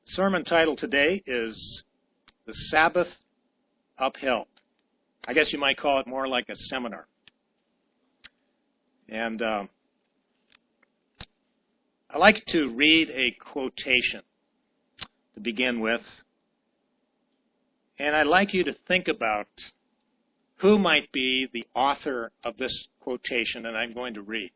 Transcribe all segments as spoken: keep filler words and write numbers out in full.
Sermon title today is The Sabbath Upheld. I guess you might call it more like a seminar. And um, I like to read a quotation to begin with. And I'd like you to think about who might be the author of this quotation that I'm going to read.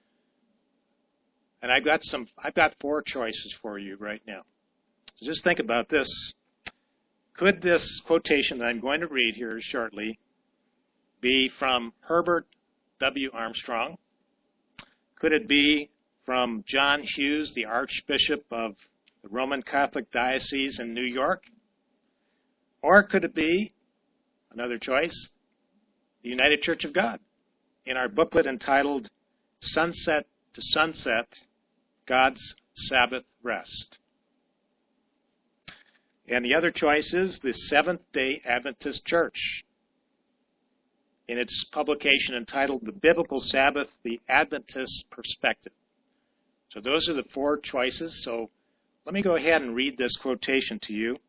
And I've got some, I've got four choices for you right now. So just think about this. Could this quotation that I'm going to read here shortly be from Herbert W. Armstrong? Could it be from John Hughes, the Archbishop of the Roman Catholic Diocese in New York? Or could it be, another choice, the United Church of God in our booklet entitled Sunset to Sunset, God's Sabbath Rest? And the other choice is the Seventh-day Adventist Church in its publication entitled The Biblical Sabbath, the Adventist Perspective. So those are the four choices. So let me go ahead and read this quotation to you.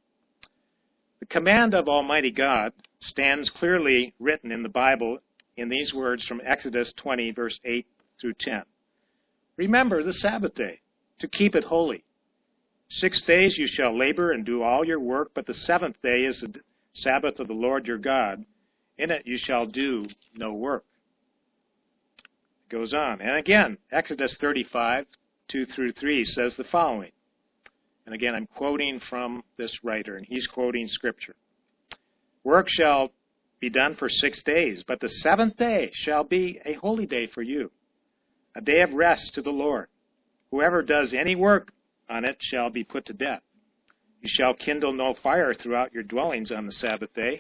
The command of Almighty God stands clearly written in the Bible in these words from Exodus twenty, verse eight through ten. Remember the Sabbath day, to keep it holy. Six days you shall labor and do all your work, but the seventh day is the Sabbath of the Lord your God. In it you shall do no work. It goes on. And again, Exodus thirty-five, two through three says the following. And again, I'm quoting from this writer, and he's quoting Scripture. Work shall be done for six days, but the seventh day shall be a holy day for you, a day of rest to the Lord. Whoever does any work on it shall be put to death. You shall kindle no fire throughout your dwellings on the Sabbath day.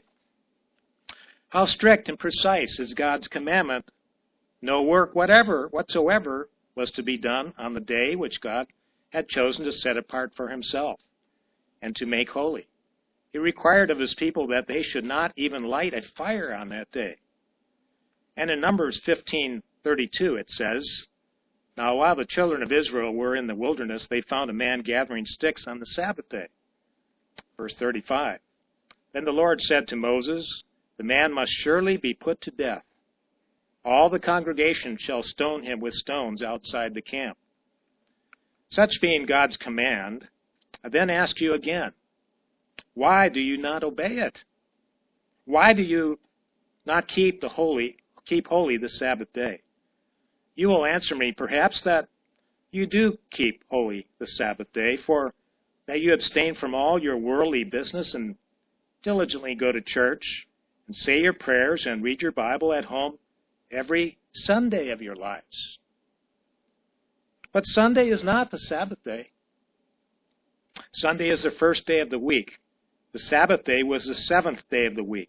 How strict and precise is God's commandment? No work whatever, whatsoever was to be done on the day which God had chosen to set apart for himself and to make holy. He required of his people that they should not even light a fire on that day. And in Numbers fifteen thirty-two it says, Now while the children of Israel were in the wilderness, they found a man gathering sticks on the Sabbath day. Verse thirty-five. Then the Lord said to Moses, The man must surely be put to death. All the congregation shall stone him with stones outside the camp. Such being God's command, I then ask you again, why do you not obey it? Why do you not keep the holy, keep holy the Sabbath day? You will answer me, perhaps, that you do keep holy the Sabbath day, for that you abstain from all your worldly business and diligently go to church and say your prayers and read your Bible at home every Sunday of your lives. But Sunday is not the Sabbath day. Sunday is the first day of the week. The Sabbath day was the seventh day of the week.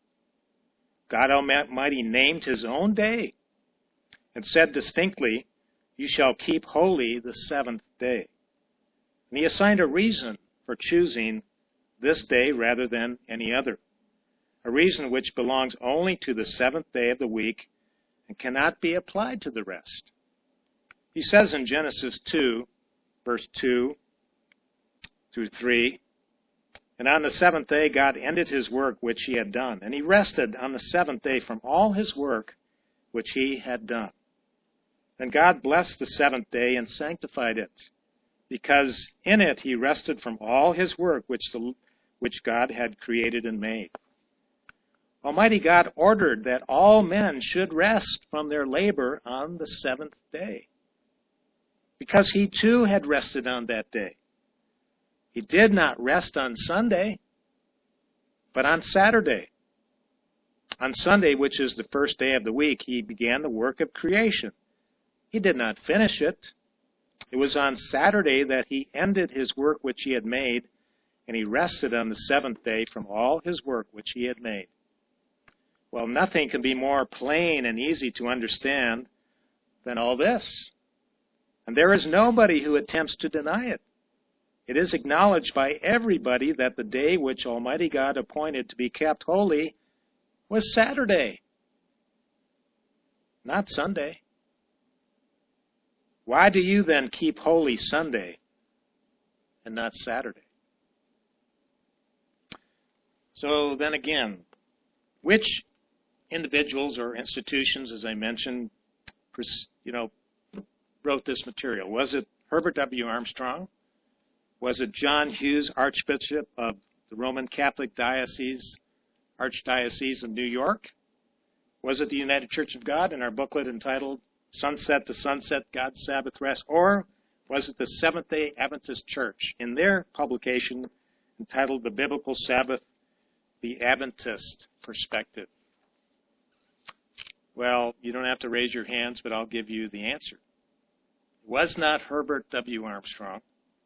God Almighty named his own day and said distinctly, You shall keep holy the seventh day. And he assigned a reason for choosing this day rather than any other, a reason which belongs only to the seventh day of the week and cannot be applied to the rest. He says in Genesis two, verse two through three, And on the seventh day God ended his work which he had done, and he rested on the seventh day from all his work which he had done. Then God blessed the seventh day and sanctified it, because in it he rested from all his work which, the, which God had created and made. Almighty God ordered that all men should rest from their labor on the seventh day, because he too had rested on that day. He did not rest on Sunday, but on Saturday. On Sunday, which is the first day of the week, he began the work of creation. He did not finish it. It was on Saturday that he ended his work which he had made, and he rested on the seventh day from all his work which he had made. Well, nothing can be more plain and easy to understand than all this. And there is nobody who attempts to deny it. It is acknowledged by everybody that the day which Almighty God appointed to be kept holy was Saturday, not Sunday. Why do you then keep holy Sunday and not Saturday. So then again, which individuals or institutions, as I mentioned, you know, wrote this material? Was it Herbert W. Armstrong? Was it John Hughes, Archbishop of the Roman Catholic Diocese, Archdiocese of New York? Was it the United Church of God in our booklet entitled Sunset to Sunset, God's Sabbath Rest? Or was it the Seventh-day Adventist Church in their publication entitled The Biblical Sabbath, the Adventist Perspective? Well, you don't have to raise your hands, but I'll give you the answer. It was not Herbert W. Armstrong.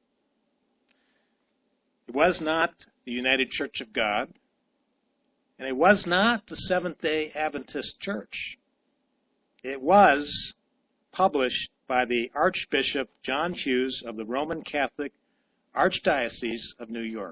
It was not the United Church of God. And it was not the Seventh-day Adventist Church. It was published by the Archbishop John Hughes of the Roman Catholic Archdiocese of New York.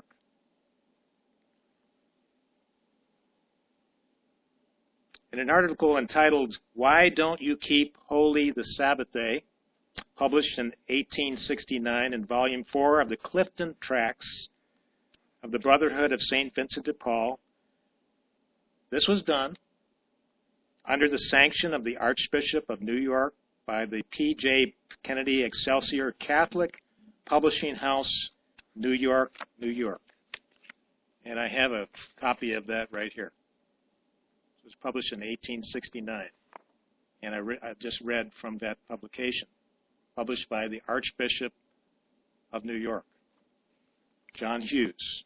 In an article entitled, Why Don't You Keep Holy the Sabbath Day?, published in eighteen sixty-nine in Volume four of the Clifton Tracts of the Brotherhood of Saint Vincent de Paul, this was done under the sanction of the Archbishop of New York by the P J Kennedy Excelsior Catholic Publishing House, New York, New York. And I have a copy of that right here. It was published in eighteen sixty-nine. And I, re- I just read from that publication, published by the Archbishop of New York, John Hughes.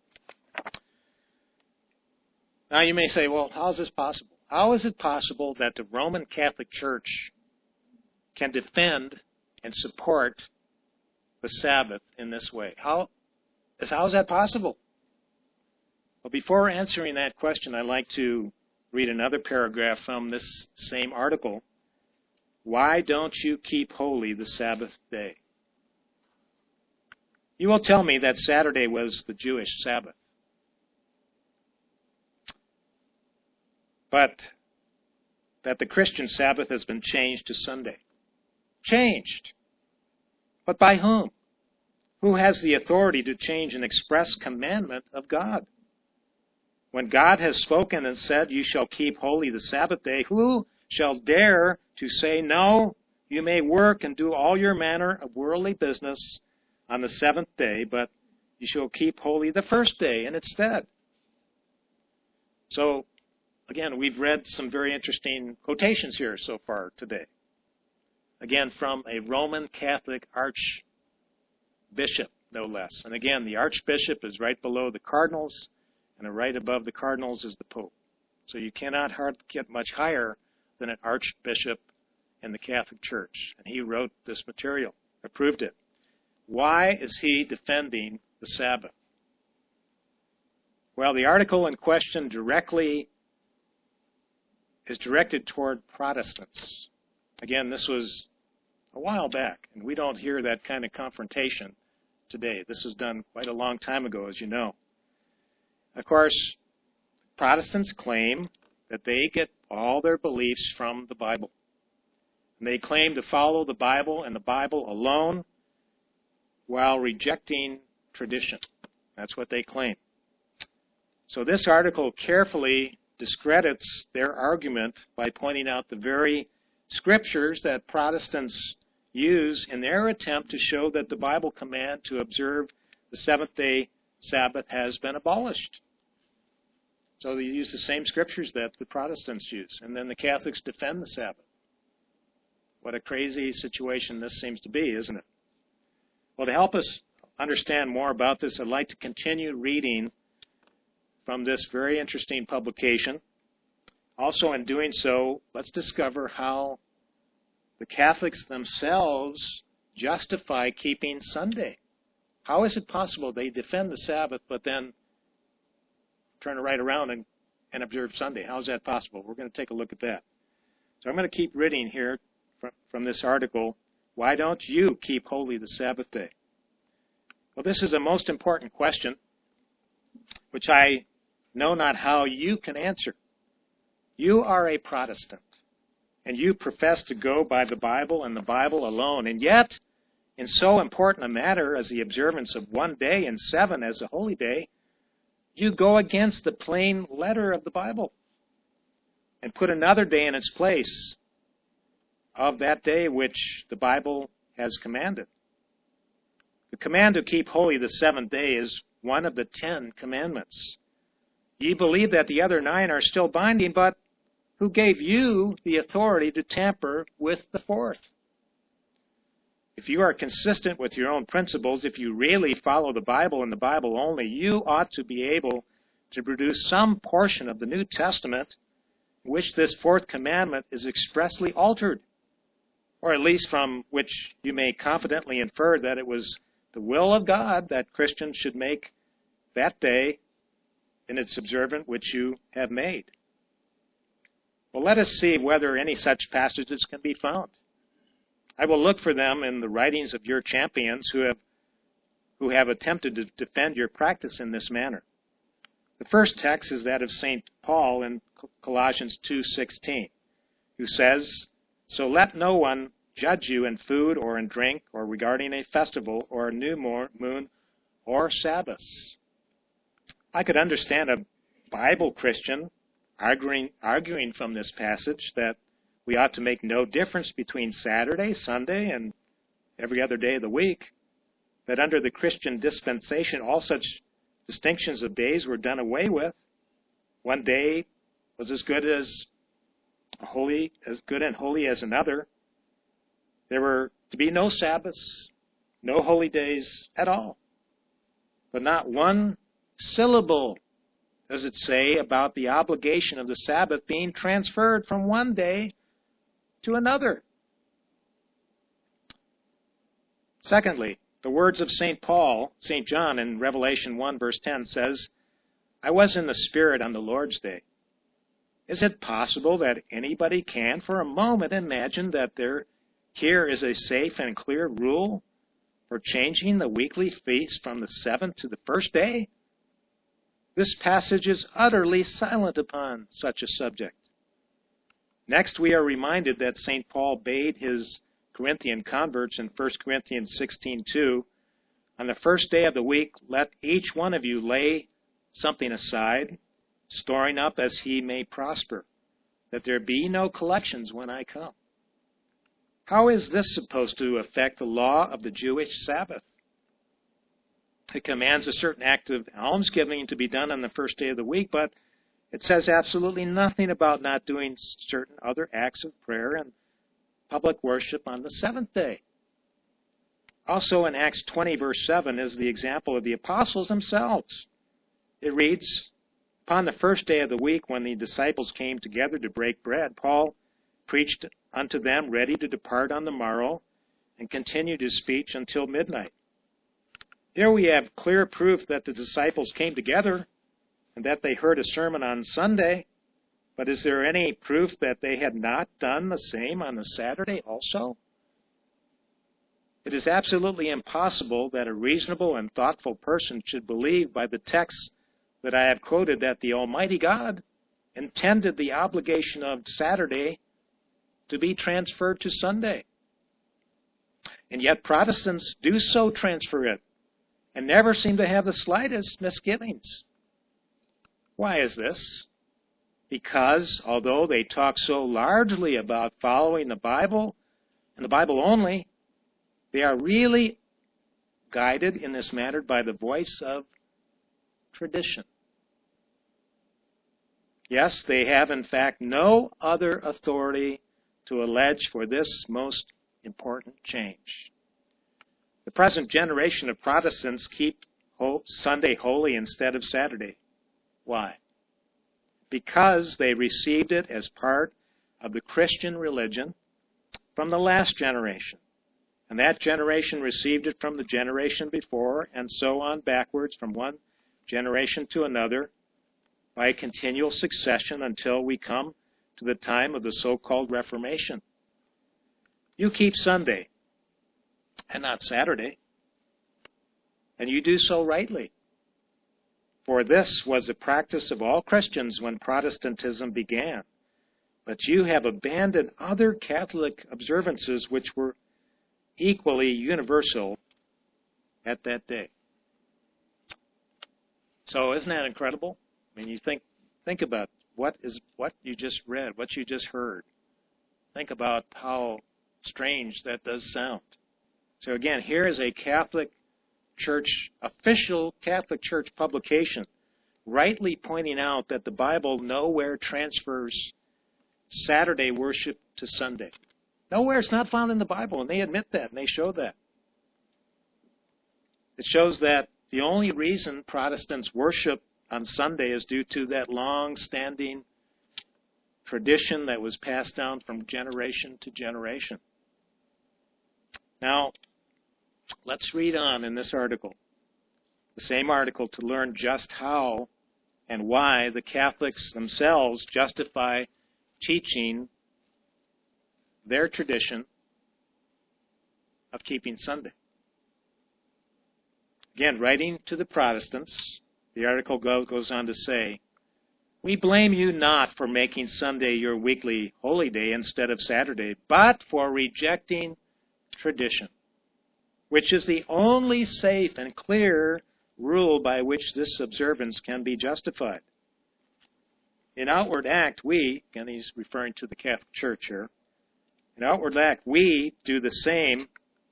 Now you may say, well, how is this possible? How is it possible that the Roman Catholic Church can defend and support the Sabbath in this way? How is, how is that possible? Well, before answering that question, I'd like to read another paragraph from this same article. Why don't you keep holy the Sabbath day? You will tell me that Saturday was the Jewish Sabbath. But that the Christian Sabbath has been changed to Sunday. Changed. But by whom? Who has the authority to change an express commandment of God? When God has spoken and said, you shall keep holy the Sabbath day, who shall dare to say, no, you may work and do all your manner of worldly business on the seventh day, but you shall keep holy the first day in its stead? So, again, we've read some very interesting quotations here so far today. Again, from a Roman Catholic archbishop, no less. And again, the archbishop is right below the cardinals, and right above the cardinals is the pope. So you cannot hard get much higher than an archbishop in the Catholic Church. And he wrote this material, approved it. Why is he defending the Sabbath? Well, the article in question directly is directed toward Protestants. Again, this was a while back, and we don't hear that kind of confrontation today. This was done quite a long time ago, as you know. Of course, Protestants claim that they get all their beliefs from the Bible. And they claim to follow the Bible and the Bible alone while rejecting tradition. That's what they claim. So this article carefully discredits their argument by pointing out the very scriptures that Protestants use in their attempt to show that the Bible command to observe the seventh-day Sabbath has been abolished. So they use the same scriptures that the Protestants use, and then the Catholics defend the Sabbath. What a crazy situation this seems to be, isn't it? Well, to help us understand more about this, I'd like to continue reading from this very interesting publication. Also, in doing so, let's discover how the Catholics themselves justify keeping Sunday. How is it possible they defend the Sabbath but then turn it right around and, and observe Sunday? How is that possible? We're going to take a look at that. So I'm going to keep reading here from, from this article. Why don't you keep holy the Sabbath day? Well, this is a most important question, which I know not how you can answer. You are a Protestant, and you profess to go by the Bible and the Bible alone, and yet in so important a matter as the observance of one day and seven as a holy day, you go against the plain letter of the Bible and put another day in its place of that day which the Bible has commanded. The command to keep holy the seventh day is one of the Ten Commandments. Ye believe that the other nine are still binding, but who gave you the authority to tamper with the fourth? If you are consistent with your own principles, if you really follow the Bible and the Bible only, you ought to be able to produce some portion of the New Testament in which this fourth commandment is expressly altered, or at least from which you may confidently infer that it was the will of God that Christians should make that day in its observance which you have made. Well, let us see whether any such passages can be found. I will look for them in the writings of your champions who have who have attempted to defend your practice in this manner. The first text is that of Saint Paul in Colossians two sixteen, who says, "So let no one judge you in food or in drink or regarding a festival or a new moon or Sabbaths." I could understand a Bible Christian arguing, arguing from this passage that we ought to make no difference between Saturday, Sunday, and every other day of the week, that under the Christian dispensation all such distinctions of days were done away with. One day was as good as holy, as good and holy as another. There were to be no Sabbaths, no holy days at all. But not one syllable does it say about the obligation of the Sabbath being transferred from one day to another. Secondly, the words of Saint Paul, Saint John in Revelation one verse ten says, "I was in the Spirit on the Lord's day." Is it possible that anybody can for a moment imagine that there here is a safe and clear rule for changing the weekly feast from the seventh to the first day? This passage is utterly silent upon such a subject. Next, we are reminded that Saint Paul bade his Corinthian converts in First Corinthians sixteen two, "On the first day of the week, let each one of you lay something aside, storing up as he may prosper, that there be no collections when I come." How is this supposed to affect the law of the Jewish Sabbath? It commands a certain act of almsgiving to be done on the first day of the week, but it says absolutely nothing about not doing certain other acts of prayer and public worship on the seventh day. Also in Acts twenty verse seven is the example of the apostles themselves. It reads, "Upon the first day of the week when the disciples came together to break bread, Paul preached unto them ready to depart on the morrow and continued his speech until midnight." Here we have clear proof that the disciples came together and that they heard a sermon on Sunday, but is there any proof that they had not done the same on the Saturday also? It is absolutely impossible that a reasonable and thoughtful person should believe by the text that I have quoted that the Almighty God intended the obligation of Saturday to be transferred to Sunday. And yet Protestants do so transfer it and never seem to have the slightest misgivings. Why is this? Because although they talk so largely about following the Bible and the Bible only, they are really guided in this matter by the voice of tradition. Yes, they have in fact no other authority to allege for this most important change. The present generation of Protestants keep Sunday holy instead of Saturday. Why? Because they received it as part of the Christian religion from the last generation. And that generation received it from the generation before, and so on backwards from one generation to another by a continual succession until we come to the time of the so-called Reformation. You keep Sunday and not Saturday, and you do so rightly. For this was the practice of all Christians when Protestantism began. But you have abandoned other Catholic observances which were equally universal at that day. So isn't that incredible? I mean, you think think about what is what you just read, what you just heard. Think about how strange that does sound. So again, here is a Catholic Church, official Catholic Church publication, rightly pointing out that the Bible nowhere transfers Saturday worship to Sunday. Nowhere. It's not found in the Bible, and they admit that, and they show that. It shows that the only reason Protestants worship on Sunday is due to that long-standing tradition that was passed down from generation to generation. Now, let's read on in this article, the same article, to learn just how and why the Catholics themselves justify teaching their tradition of keeping Sunday. Again, writing to the Protestants, the article goes on to say, "We blame you not for making Sunday your weekly holy day instead of Saturday, but for rejecting tradition, which is the only safe and clear rule by which this observance can be justified. In outward act, we," and he's referring to the Catholic Church here, "in outward act, we do the same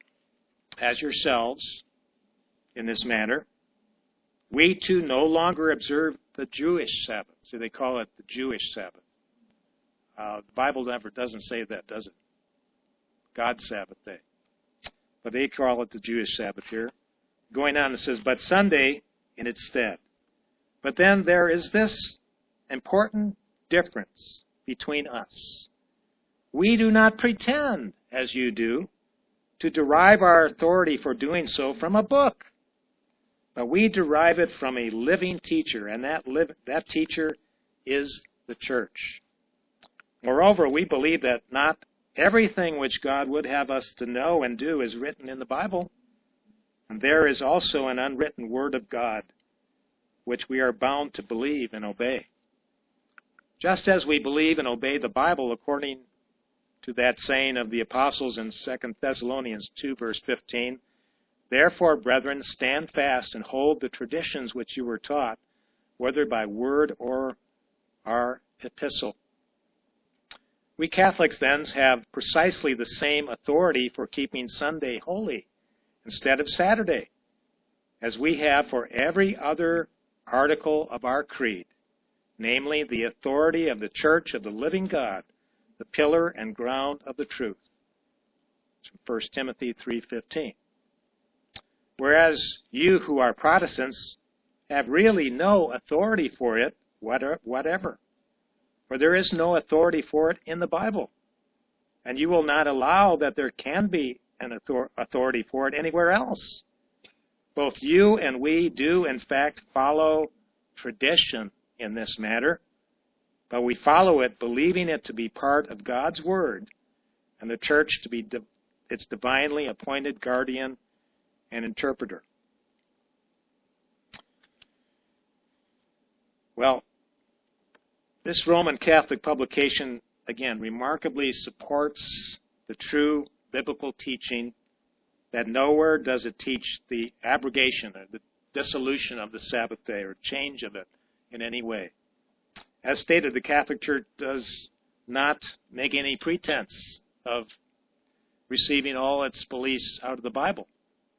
as yourselves in this matter. We too no longer observe the Jewish Sabbath." So they call it the Jewish Sabbath. Uh, the Bible never doesn't say that, does it? God's Sabbath day. But they call it the Jewish Sabbath here. Going on, it says, "But Sunday in its stead." But then there is this important difference between us. We do not pretend, as you do, to derive our authority for doing so from a book, but we derive it from a living teacher, and that, live, that teacher is the Church. Moreover, we believe that not everything which God would have us to know and do is written in the Bible, and there is also an unwritten word of God, which we are bound to believe and obey. Just as we believe and obey the Bible according to that saying of the apostles in Second Thessalonians two, verse fifteen, "Therefore, brethren, stand fast and hold the traditions which you were taught, whether by word or our epistle." We Catholics, then, have precisely the same authority for keeping Sunday holy instead of Saturday as we have for every other article of our creed, namely the authority of the Church of the living God, the pillar and ground of the truth. It's from First Timothy three fifteen. Whereas you who are Protestants have really no authority for it whatever. For there is no authority for it in the Bible. And you will not allow that there can be an authority for it anywhere else. Both you and we do, in fact, follow tradition in this matter, but we follow it believing it to be part of God's Word and the Church to be its divinely appointed guardian and interpreter. Well, this Roman Catholic publication, again, remarkably supports the true biblical teaching that nowhere does it teach the abrogation or the dissolution of the Sabbath day or change of it in any way. As stated, the Catholic Church does not make any pretense of receiving all its beliefs out of the Bible.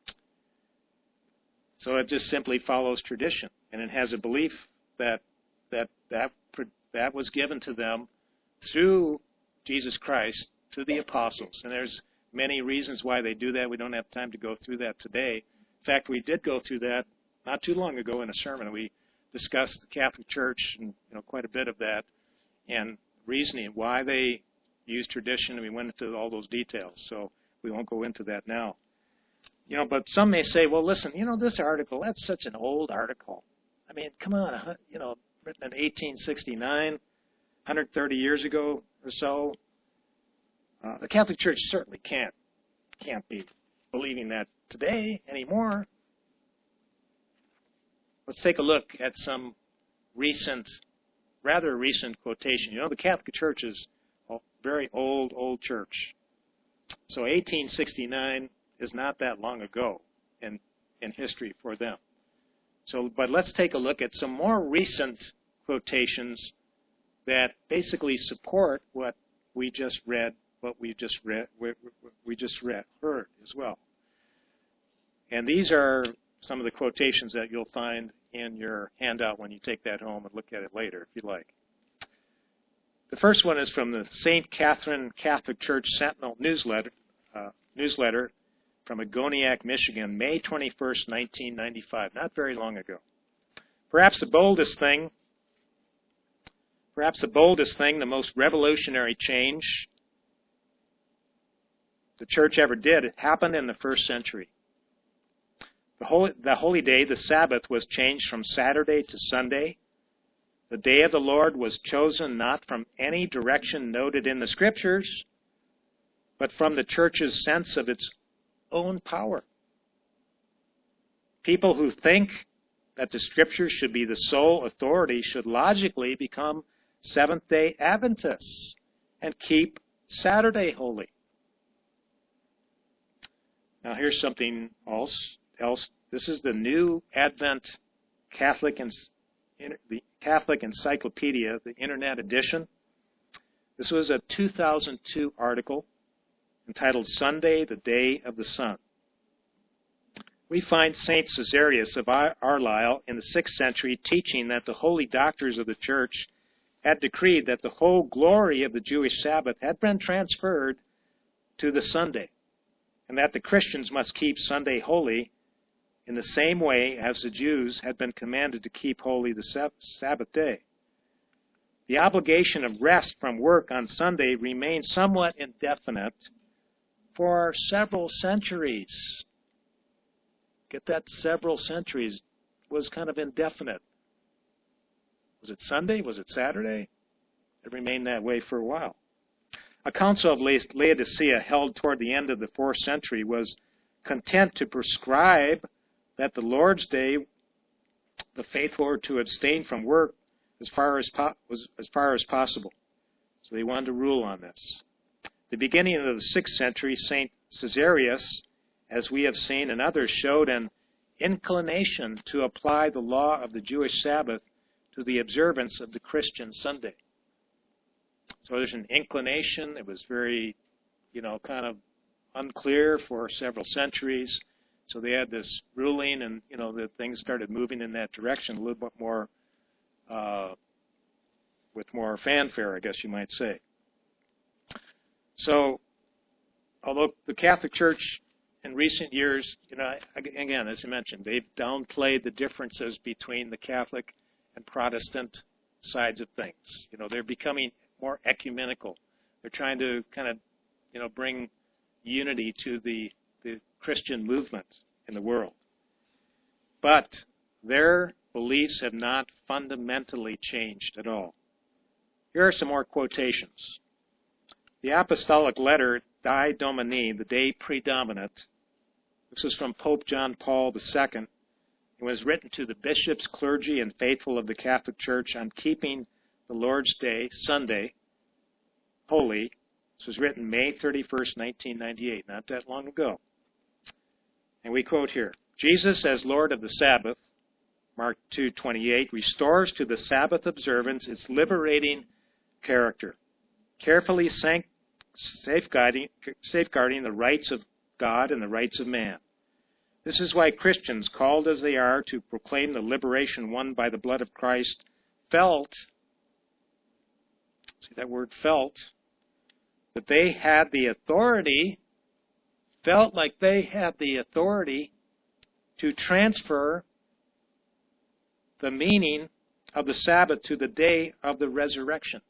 So it just simply follows tradition, and it has a belief that that that that was given to them through Jesus Christ to the apostles. And there's many reasons why they do that. We don't have time to go through that today. In fact, we did go through that not too long ago in a sermon. We discussed the Catholic Church and you know quite a bit of that and reasoning why they use tradition, and we went into all those details. So we won't go into that now. You know, but some may say, well, listen, you know, this article, that's such an old article. I mean, come on, you know, written in eighteen sixty-nine, one hundred thirty years ago or so. Uh, the Catholic Church certainly can't can't be believing that today anymore. Let's take a look at some recent, rather recent quotation. You know, the Catholic Church is a very old, old church. So eighteen sixty-nine, is not that long ago in, in history for them. So, but let's take a look at some more recent quotations that basically support what we just read, what we just read, we, we just read, heard as well. And these are some of the quotations that you'll find in your handout when you take that home and look at it later, if you like. The first one is from the Saint Catherine Catholic Church Sentinel newsletter, uh, newsletter from Agoniac, Michigan, May twenty-first, nineteen ninety-five, not very long ago. Perhaps the boldest thing, perhaps the boldest thing, the most revolutionary change the church ever did, it happened in the first century. The holy, the holy day, the Sabbath, was changed from Saturday to Sunday. The day of the Lord was chosen not from any direction noted in the Scriptures, but from the church's sense of its own power. People who think that the Scriptures should be the sole authority should logically become Seventh-day Adventists and keep Saturday holy. Now here's something else. else. This is the New Advent Catholic and the Catholic Encyclopedia, the Internet edition. This was a two thousand two article entitled Sunday, the Day of the Sun. We find Saint Caesarius of Arlisle in the sixth century teaching that the holy doctors of the church had decreed that the whole glory of the Jewish Sabbath had been transferred to the Sunday, and that the Christians must keep Sunday holy in the same way as the Jews had been commanded to keep holy the Sabbath day. The obligation of rest from work on Sunday remained somewhat indefinite for several centuries. Get that? Several centuries was kind of indefinite. Was it Sunday? Was it Saturday? It remained that way for a while. A council of Laodicea held toward the end of the fourth century was content to prescribe that the Lord's Day, the faithful were to abstain from work as far as, po- was, as far as possible. So they wanted to rule on this. The beginning of the sixth century, Saint Caesarius, as we have seen, and others showed an inclination to apply the law of the Jewish Sabbath to the observance of the Christian Sunday. So there's an inclination. It was very, you know, kind of unclear for several centuries. So they had this ruling, and, you know, that things started moving in that direction a little bit more, uh, with more fanfare, I guess you might say. So, although the Catholic Church in recent years, you know, again, as I mentioned, they've downplayed the differences between the Catholic and Protestant sides of things. You know, they're becoming more ecumenical. They're trying to kind of, you know, bring unity to the, the Christian movement in the world. But their beliefs have not fundamentally changed at all. Here are some more quotations. The apostolic letter Dei Domini, the day predominant, this is from Pope John Paul the Second. It was written to the bishops, clergy, and faithful of the Catholic Church on keeping the Lord's Day, Sunday, holy. This was written May thirty-first, nineteen ninety-eight, not that long ago. And we quote here, Jesus as Lord of the Sabbath, Mark two twenty-eight, restores to the Sabbath observance its liberating character, carefully sanct- safeguarding, safeguarding the rights of God and the rights of man. This is why Christians, called as they are to proclaim the liberation won by the blood of Christ, felt, see that word felt, that they had the authority, felt like they had the authority to transfer the meaning of the Sabbath to the day of the resurrection.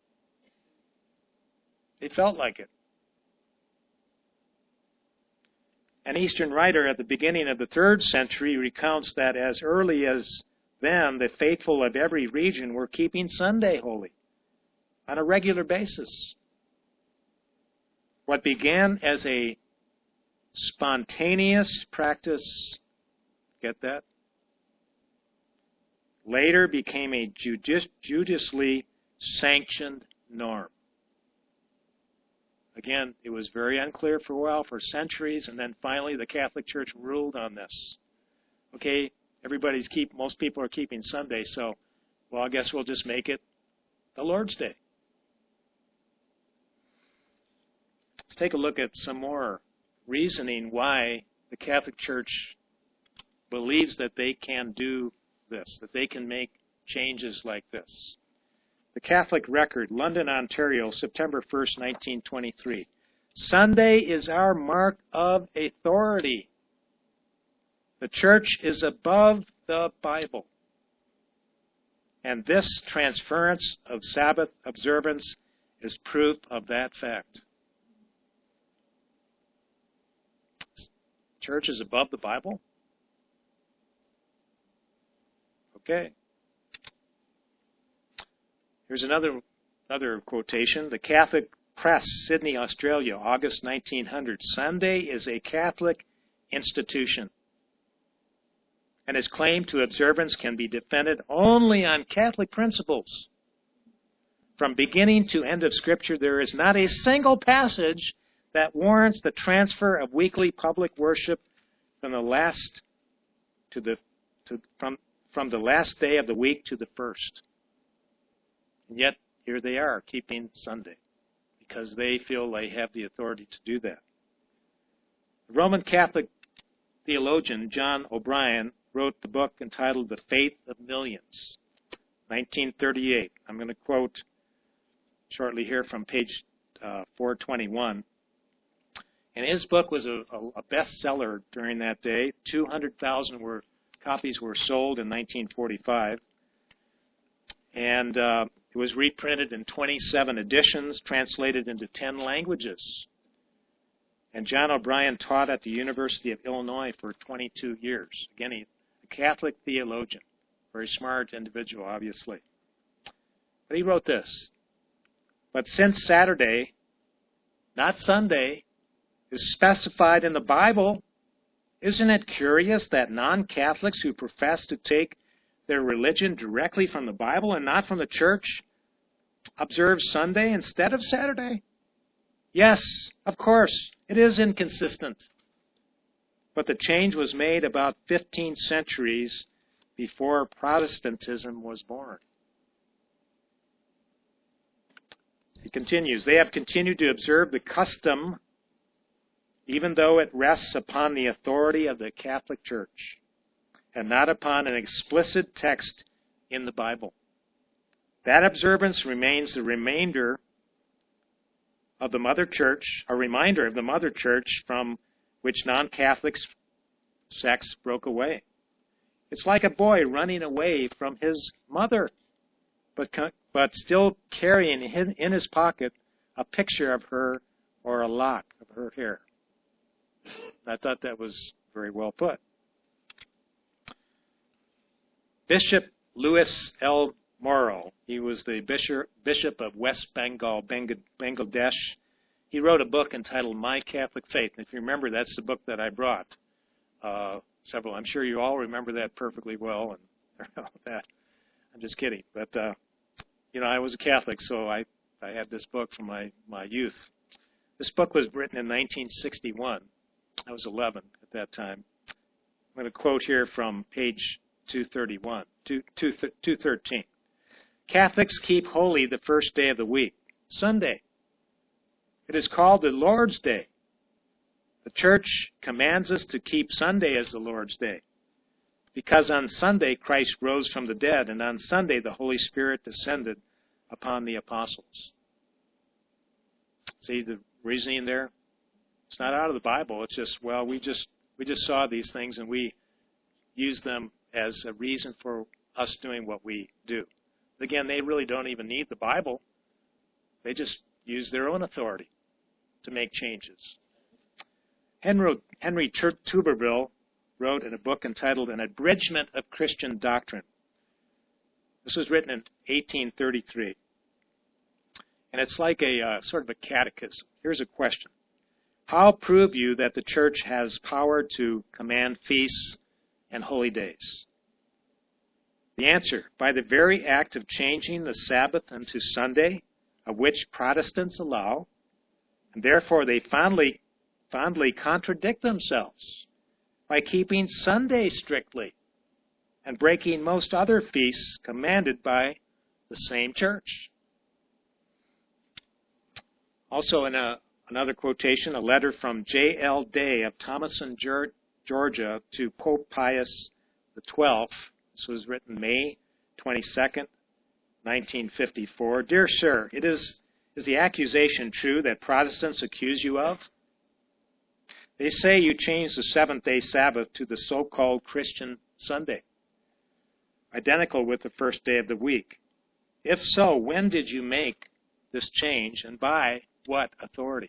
They felt like it. An Eastern writer at the beginning of the third century recounts that as early as then, the faithful of every region were keeping Sunday holy on a regular basis. What began as a spontaneous practice, get that? Later became a judici- judiciously sanctioned norm. Again, it was very unclear for a while, for centuries, and then finally the Catholic Church ruled on this. Okay, everybody's keep, most people are keeping Sunday, so, well, I guess we'll just make it the Lord's Day. Let's take a look at some more reasoning why the Catholic Church believes that they can do this, that they can make changes like this. The Catholic Record, London, Ontario, September first, nineteen twenty-three. Sunday is our mark of authority. The Church is above the Bible. And this transference of Sabbath observance is proof of that fact. Church is above the Bible? Okay. Here's another another quotation. The Catholic Press, Sydney, Australia, August nineteen hundred. Sunday is a Catholic institution, and its claim to observance can be defended only on Catholic principles. From beginning to end of Scripture, there is not a single passage that warrants the transfer of weekly public worship from the last to the to, from from the last day of the week to the first. And yet, here they are, keeping Sunday, because they feel they have the authority to do that. The Roman Catholic theologian John O'Brien wrote the book entitled The Faith of Millions, nineteen thirty-eight. I'm going to quote shortly here from page uh, four twenty-one. And his book was a, a bestseller during that day. two hundred thousand were, copies were sold in nineteen forty-five. And uh, it was reprinted in twenty-seven editions, translated into ten languages. And John O'Brien taught at the University of Illinois for twenty-two years. Again, he's a Catholic theologian, very smart individual, obviously. But he wrote this: but since Saturday, not Sunday, is specified in the Bible, isn't it curious that non-Catholics who profess to take their religion directly from the Bible and not from the Church observe Sunday instead of Saturday? Yes, of course, it is inconsistent. But the change was made about fifteen centuries before Protestantism was born. He continues, they have continued to observe the custom even though it rests upon the authority of the Catholic Church and not upon an explicit text in the Bible. That observance remains the remainder of the Mother Church, a reminder of the Mother Church from which non-Catholic sects broke away. It's like a boy running away from his mother, but but still carrying in his pocket a picture of her or a lock of her hair. I thought that was very well put. Bishop Louis L. Morrow, he was the bishop, bishop of West Bengal, Bangladesh. He wrote a book entitled My Catholic Faith. And if you remember, that's the book that I brought. Uh, several, I'm sure you all remember that perfectly well. And that. I'm just kidding. But, uh, you know, I was a Catholic, so I, I had this book from my, my youth. This book was written in nineteen sixty-one. I was eleven at that time. I'm going to quote here from page two thirty-one, two thirteen. Catholics keep holy the first day of the week, Sunday. It is called the Lord's Day. The Church commands us to keep Sunday as the Lord's Day, because on Sunday Christ rose from the dead, and on Sunday the Holy Spirit descended upon the apostles. See the reasoning there? It's not out of the Bible. It's just, well, we just we just saw these things and we use them as a reason for us doing what we do. Again, they really don't even need the Bible. They just use their own authority to make changes. Henry, Henry Tuberville wrote in a book entitled An Abridgment of Christian Doctrine. This was written in eighteen thirty-three. And it's like a uh, sort of a catechism. Here's a question. How prove you that the Church has power to command feasts and holy days? The answer, by the very act of changing the Sabbath unto Sunday, of which Protestants allow, And therefore they fondly, fondly contradict themselves by keeping Sunday strictly and breaking most other feasts commanded by the same church. Also in a, another quotation, a letter from J L Day of Thomason, Georgia to Pope Pius the twelfth. This was written May twenty-second, nineteen fifty-four. Dear Sir, it is, is the accusation true that Protestants accuse you of? They say you changed the seventh-day Sabbath to the so-called Christian Sunday, identical with the first day of the week. If so, when did you make this change and by what authority?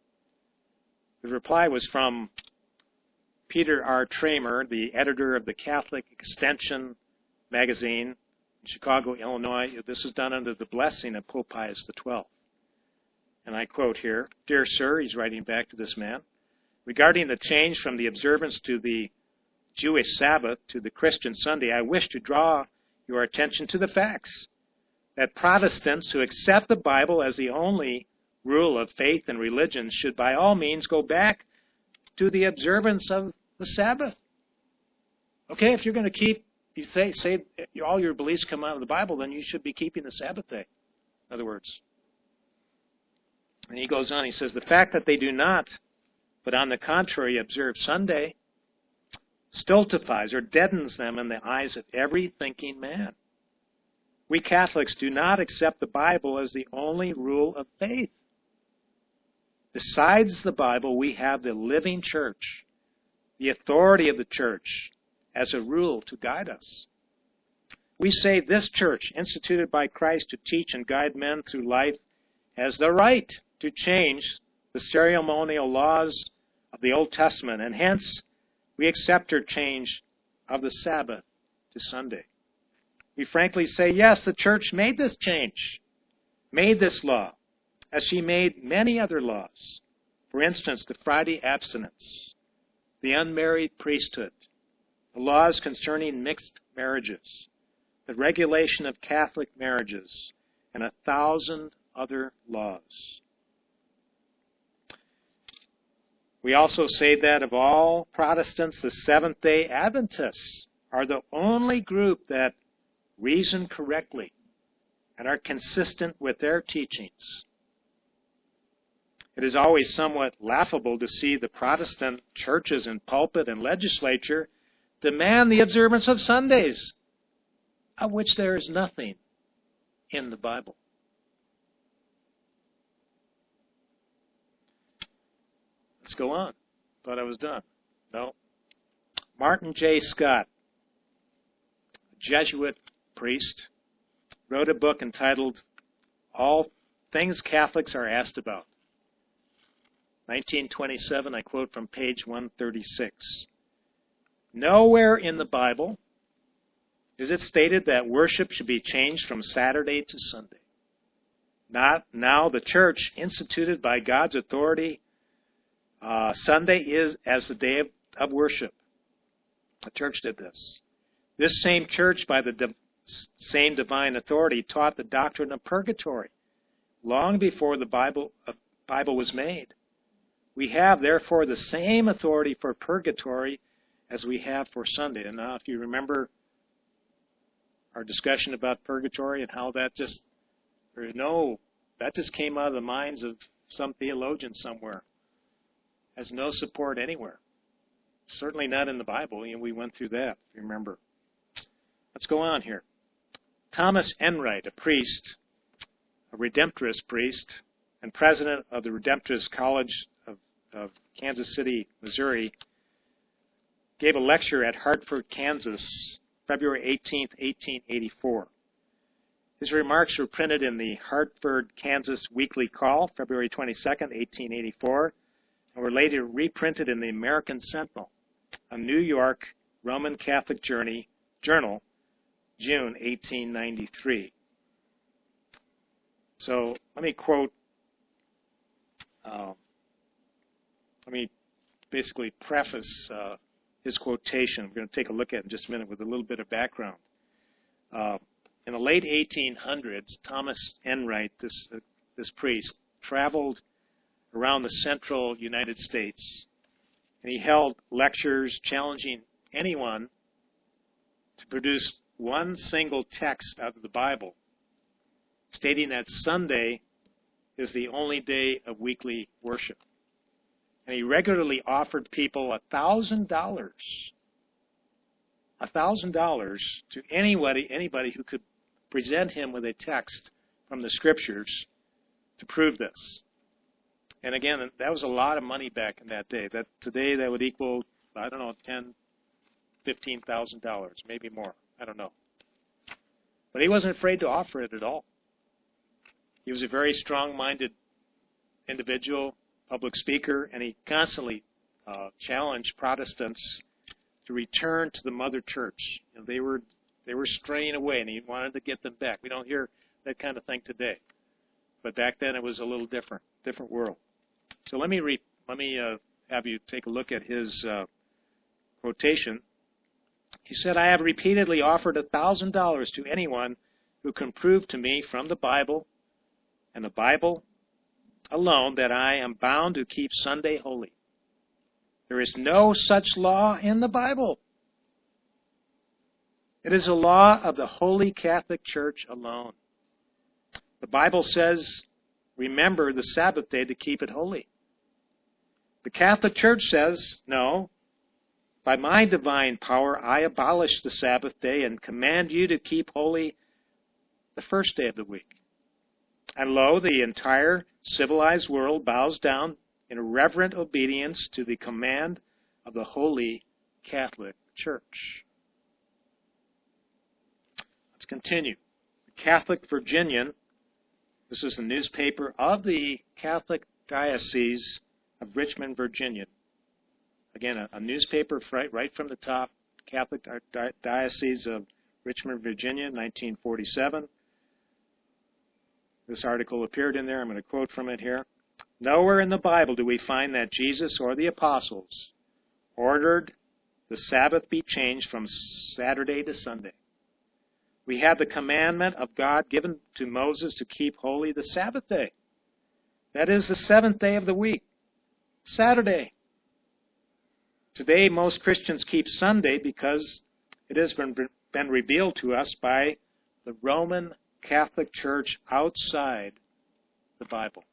The reply was from Peter R. Tramer, the editor of the Catholic Extension magazine in Chicago, Illinois. This was done under the blessing of Pope Pius the twelfth. And I quote here, Dear Sir, he's writing back to this man, regarding the change from the observance to the Jewish Sabbath to the Christian Sunday, I wish to draw your attention to the facts that Protestants who accept the Bible as the only rule of faith and religion should by all means go back to the observance of the Sabbath. Okay, if you're going to keep, you say, say all your beliefs come out of the Bible, then you should be keeping the Sabbath day. In other words. And he goes on, he says, the fact that they do not, but on the contrary observe Sunday, stultifies or deadens them in the eyes of every thinking man. We Catholics do not accept the Bible as the only rule of faith. Besides the Bible, we have the living church, the authority of the church, as a rule to guide us. We say this church, instituted by Christ to teach and guide men through life, has the right to change the ceremonial laws of the Old Testament, and hence we accept her change of the Sabbath to Sunday. We frankly say, yes, the church made this change, made this law, as she made many other laws. For instance, the Friday abstinence, the unmarried priesthood, the laws concerning mixed marriages, the regulation of Catholic marriages, and a thousand other laws. We also say that of all Protestants, the Seventh-day Adventists are the only group that reason correctly and are consistent with their teachings. It is always somewhat laughable to see the Protestant churches in pulpit and legislature demand the observance of Sundays, of which there is nothing in the Bible. Let's go on. Thought I was done. No. Martin J. Scott, a Jesuit priest, wrote a book entitled All Things Catholics Are Asked About. nineteen twenty-seven, I quote from page one thirty-six. Nowhere in the Bible is it stated that worship should be changed from Saturday to Sunday. Not now the church, instituted by God's authority, uh, Sunday is as the day of, of worship. The church did this. This same church, by the di- same divine authority, taught the doctrine of purgatory long before the Bible, uh, Bible was made. We have, therefore, the same authority for purgatory as we have for Sunday. And now, if you remember our discussion about purgatory and how that just, or no, that just came out of the minds of some theologian somewhere. Has no support anywhere. Certainly not in the Bible. You know, we went through that, if you remember. Let's go on here. Thomas Enright, a priest, a Redemptorist priest, and president of the Redemptorist College of, of Kansas City, Missouri, gave a lecture at Hartford, Kansas, February eighteenth, eighteen eighty-four. His remarks were printed in the Hartford, Kansas Weekly Call, February twenty-second, eighteen eighty-four, and were later reprinted in the American Sentinel, a New York Roman Catholic journey, journal, June eighteen ninety-three. So let me quote, uh, let me basically preface uh, his quotation. We're going to take a look at it in just a minute with a little bit of background. Uh, in the late eighteen hundreds, Thomas Enright, this, uh, this priest, traveled around the central United States. And he held lectures challenging anyone to produce one single text out of the Bible, stating that Sunday is the only day of weekly worship. And he regularly offered people a thousand dollars, a thousand dollars to anybody, anybody who could present him with a text from the Scriptures to prove this. And again, that was a lot of money back in that day. That today that would equal, I don't know, ten, fifteen thousand dollars, maybe more. I don't know. But he wasn't afraid to offer it at all. He was a very strong-minded individual, public speaker, and he constantly uh, challenged Protestants to return to the mother church. You know, they were they were straying away, and he wanted to get them back. We don't hear that kind of thing today, but back then it was a little different, different world. So let me re, let me uh, have you take a look at his uh, quotation. He said, "I have repeatedly offered a thousand dollars to anyone who can prove to me from the Bible and the Bible alone that I am bound to keep Sunday holy. There is no such law in the Bible. It is a law of the Holy Catholic Church alone. The Bible says, remember the Sabbath day to keep it holy. The Catholic Church says, no, by my divine power I abolish the Sabbath day and command you to keep holy the first day of the week. And lo, the entire civilized world bows down in reverent obedience to the command of the Holy Catholic Church." Let's continue. The Catholic Virginian, this is the newspaper of the Catholic Diocese of Richmond, Virginia. Again, a, a newspaper right, right from the top, Catholic Diocese of Richmond, Virginia, nineteen forty-seven. This article appeared in there. I'm going to quote from it here. "Nowhere in the Bible do we find that Jesus or the apostles ordered the Sabbath be changed from Saturday to Sunday. We have the commandment of God given to Moses to keep holy the Sabbath day. That is the seventh day of the week, Saturday. Today, most Christians keep Sunday because it has been, been revealed to us by the Roman Catholic Church outside the Bible."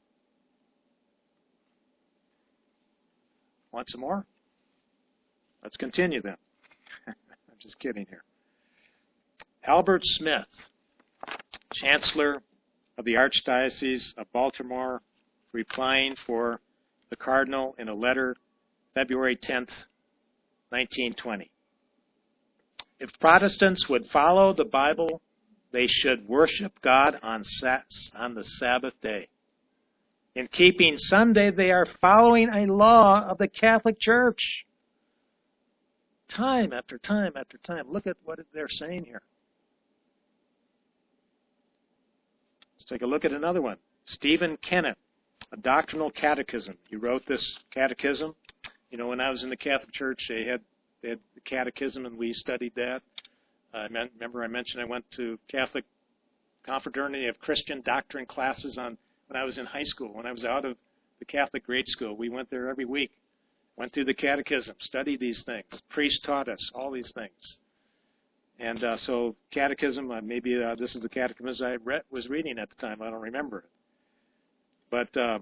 Want some more? Let's continue then. I'm just kidding here. Albert Smith, Chancellor of the Archdiocese of Baltimore, replying for the Cardinal in a letter February tenth, nineteen twenty. "If Protestants would follow the Bible, they should worship God on, on the Sabbath day. In keeping Sunday, they are following a law of the Catholic Church." Time after time after time. Look at what they're saying here. Let's take a look at another one. Stephen Kennett, A Doctrinal Catechism. He wrote this catechism. You know, when I was in the Catholic Church, they had, they had the catechism, and we studied that. I uh, remember I mentioned I went to Catholic Confraternity of Christian Doctrine classes on when I was in high school. When I was out of the Catholic grade school, we went there every week. Went through the catechism, studied these things. Priest taught us all these things. And uh, so catechism, uh, maybe uh, this is the catechism I read, was reading at the time. I don't remember it. But uh,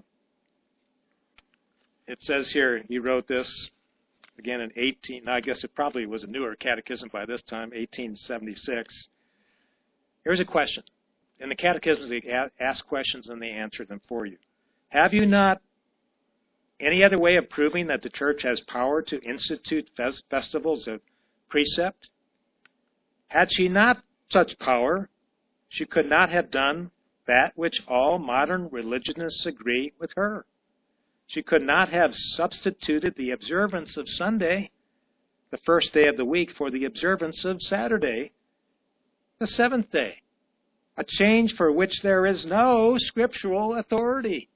it says here, he wrote this, again in eighteen, I guess it probably was a newer catechism by this time, eighteen seventy-six. Here's a question. In the catechisms, they ask questions and they answer them for you. Have you not any other way of proving that the church has power to institute festivals of precept? Had she not such power, she could not have done that which all modern religionists agree with her. She could not have substituted the observance of Sunday, the first day of the week, for the observance of Saturday, the seventh day, a change for which there is no scriptural authority.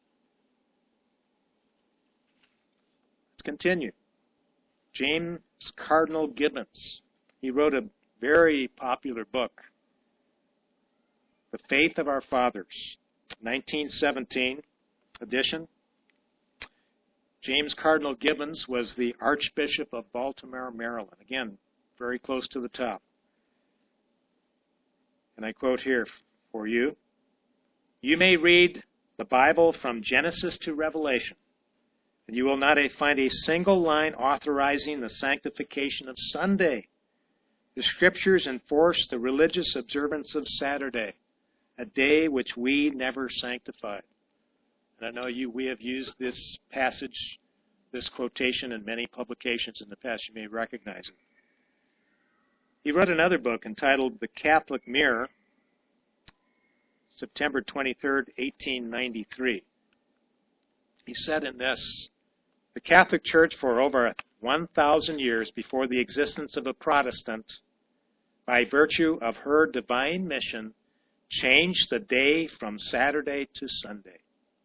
Let's continue. James Cardinal Gibbons. He wrote a very popular book, The Faith of Our Fathers, nineteen seventeen edition. James Cardinal Gibbons was the Archbishop of Baltimore, Maryland. Again, very close to the top. And I quote here for you, "You may read the Bible from Genesis to Revelation, and you will not find a single line authorizing the sanctification of Sunday. The Scriptures enforce the religious observance of Saturday, a day which we never sanctified." And I know you, we have used this passage, this quotation in many publications in the past. You may recognize it. He wrote another book entitled The Catholic Mirror, September twenty-third, eighteen ninety-three. He said in this, "The Catholic Church for over one thousand years before the existence of a Protestant, by virtue of her divine mission, changed the day from Saturday to Sunday."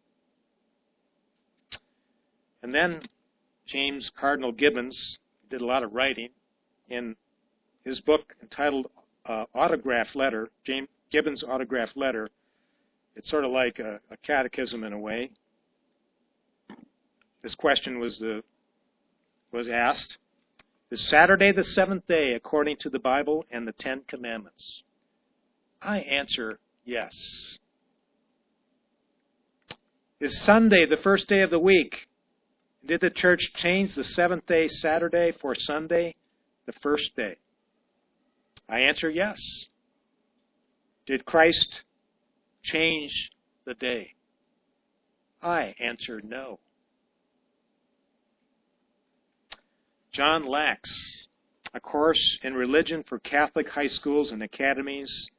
And then James Cardinal Gibbons did a lot of writing in his book entitled uh, Autograph Letter, James Gibbons' Autograph Letter. It's sort of like a, a catechism in a way. This question was the, was asked, "Is Saturday the seventh day according to the Bible and the Ten Commandments?" I answer yes. "Is Sunday the first day of the week? Did the church change the seventh day Saturday for Sunday, the first day?" I answer yes. "Did Christ change the day?" I answer no. John Lax, A Course in Religion for Catholic High Schools and Academies,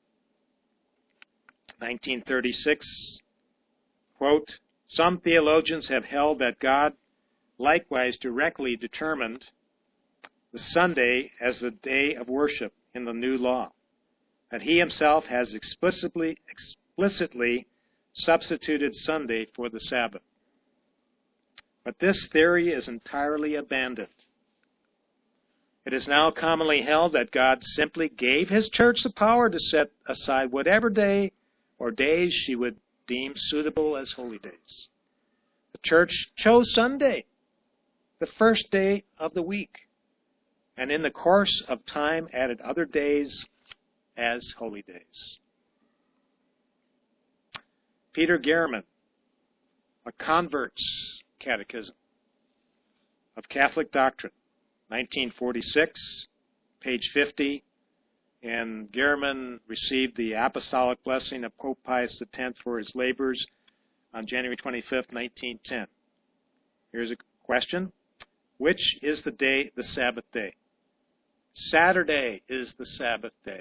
nineteen thirty-six, quote, "Some theologians have held that God likewise directly determined the Sunday as the day of worship in the new law, that he himself has explicitly, explicitly substituted Sunday for the Sabbath. But this theory is entirely abandoned. It is now commonly held that God simply gave his church the power to set aside whatever day or days she would deem suitable as holy days. The church chose Sunday, the first day of the week, and in the course of time added other days as holy days." Peter Gehrman, A Convert's Catechism of Catholic Doctrine, nineteen forty-six, page fifty, and Gehrman received the apostolic blessing of Pope Pius X for his labors on January twenty-fifth, nineteen ten. Here's a question. Which is the day, the Sabbath day? Saturday is the Sabbath day.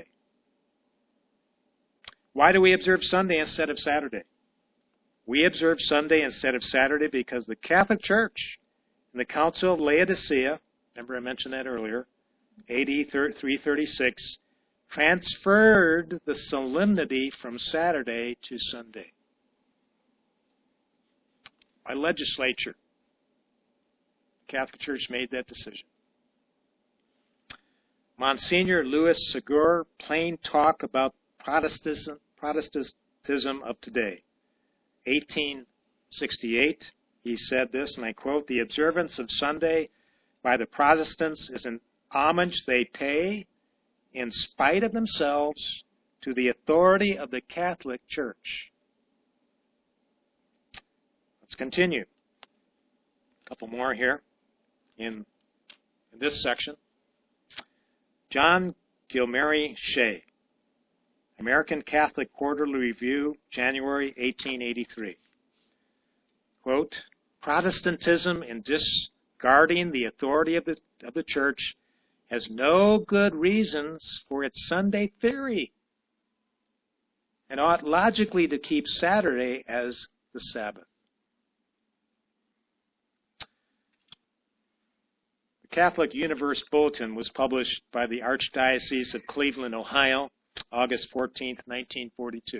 Why do we observe Sunday instead of Saturday? We observe Sunday instead of Saturday because the Catholic Church in the Council of Laodicea, remember I mentioned that earlier, A D three thirty-six, transferred the solemnity from Saturday to Sunday. By legislature, the Catholic Church made that decision. Monsignor Louis Segura, Plain Talk About Protestantism, Protestantism of Today, eighteen sixty-eight, he said this, and I quote, "The observance of Sunday by the Protestants is an homage they pay, in spite of themselves, to the authority of the Catholic Church." Let's continue. A couple more here in, in this section. John Gilmary Shea, American Catholic Quarterly Review, January eighteen eighty-three. Quote, "Protestantism, in discarding the authority of the, of the Church, has no good reasons for its Sunday theory, and ought logically to keep Saturday as the Sabbath." The Catholic Universe Bulletin was published by the Archdiocese of Cleveland, Ohio, August fourteenth, nineteen forty-two.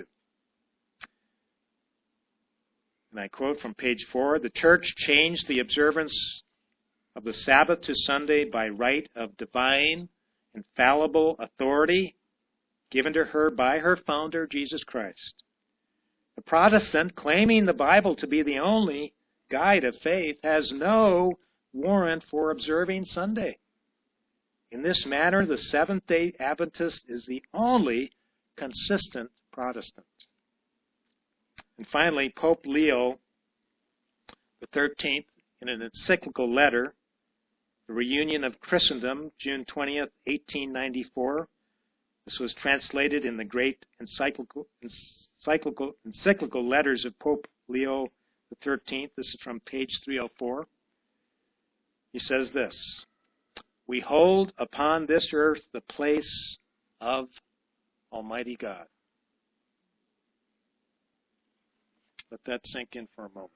And I quote from page four, "The Church changed the observance of the Sabbath to Sunday by right of divine, infallible authority given to her by her founder, Jesus Christ. The Protestant, claiming the Bible to be the only guide of faith has no warrant for observing Sunday. In this manner, the Seventh-day Adventist is the only consistent Protestant. And finally, Pope Leo the thirteenth, in an encyclical letter, The Reunion of Christendom, June twentieth, eighteen ninety-four. This was translated in the great encyclical, encyclical, encyclical letters of Pope Leo the thirteenth. This is from page three oh four. He says this: "We hold upon this earth the place of Almighty God." Let that sink in for a moment.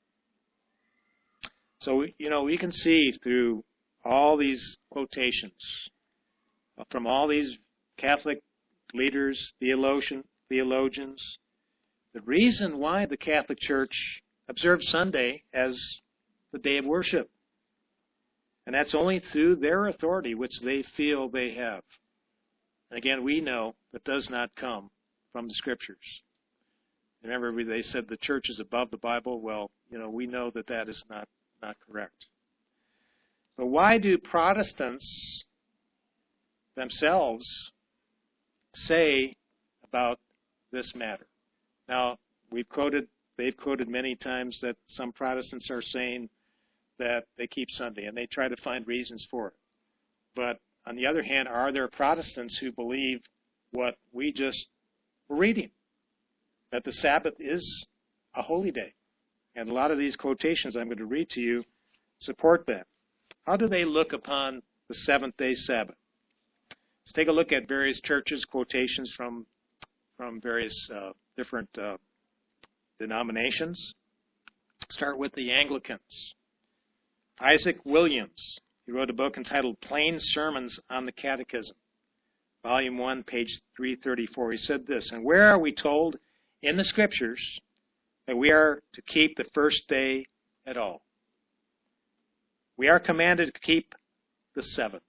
So, you know, we can see through all these quotations from all these Catholic leaders, theologian, theologians, the reason why the Catholic Church observes Sunday as the day of worship. And that's only through their authority, which they feel they have. And again, we know that does not come from the Scriptures. Remember, they said the church is above the Bible. Well, you know, we know that that is not, not correct. But why do Protestants themselves say about this matter? Now, we've quoted, they've quoted many times that some Protestants are saying that they keep Sunday, and they try to find reasons for it. But on the other hand, are there Protestants who believe what we just were reading, that the Sabbath is a holy day? And a lot of these quotations I'm going to read to you support that. How do they look upon the seventh-day Sabbath? Let's take a look at various churches' quotations from, from various uh, different uh, denominations. Start with the Anglicans. Isaac Williams, he wrote a book entitled Plain Sermons on the Catechism, Volume one, page three thirty-four. He said this: "And where are we told in the Scriptures that we are to keep the first day at all? We are commanded to keep the seventh.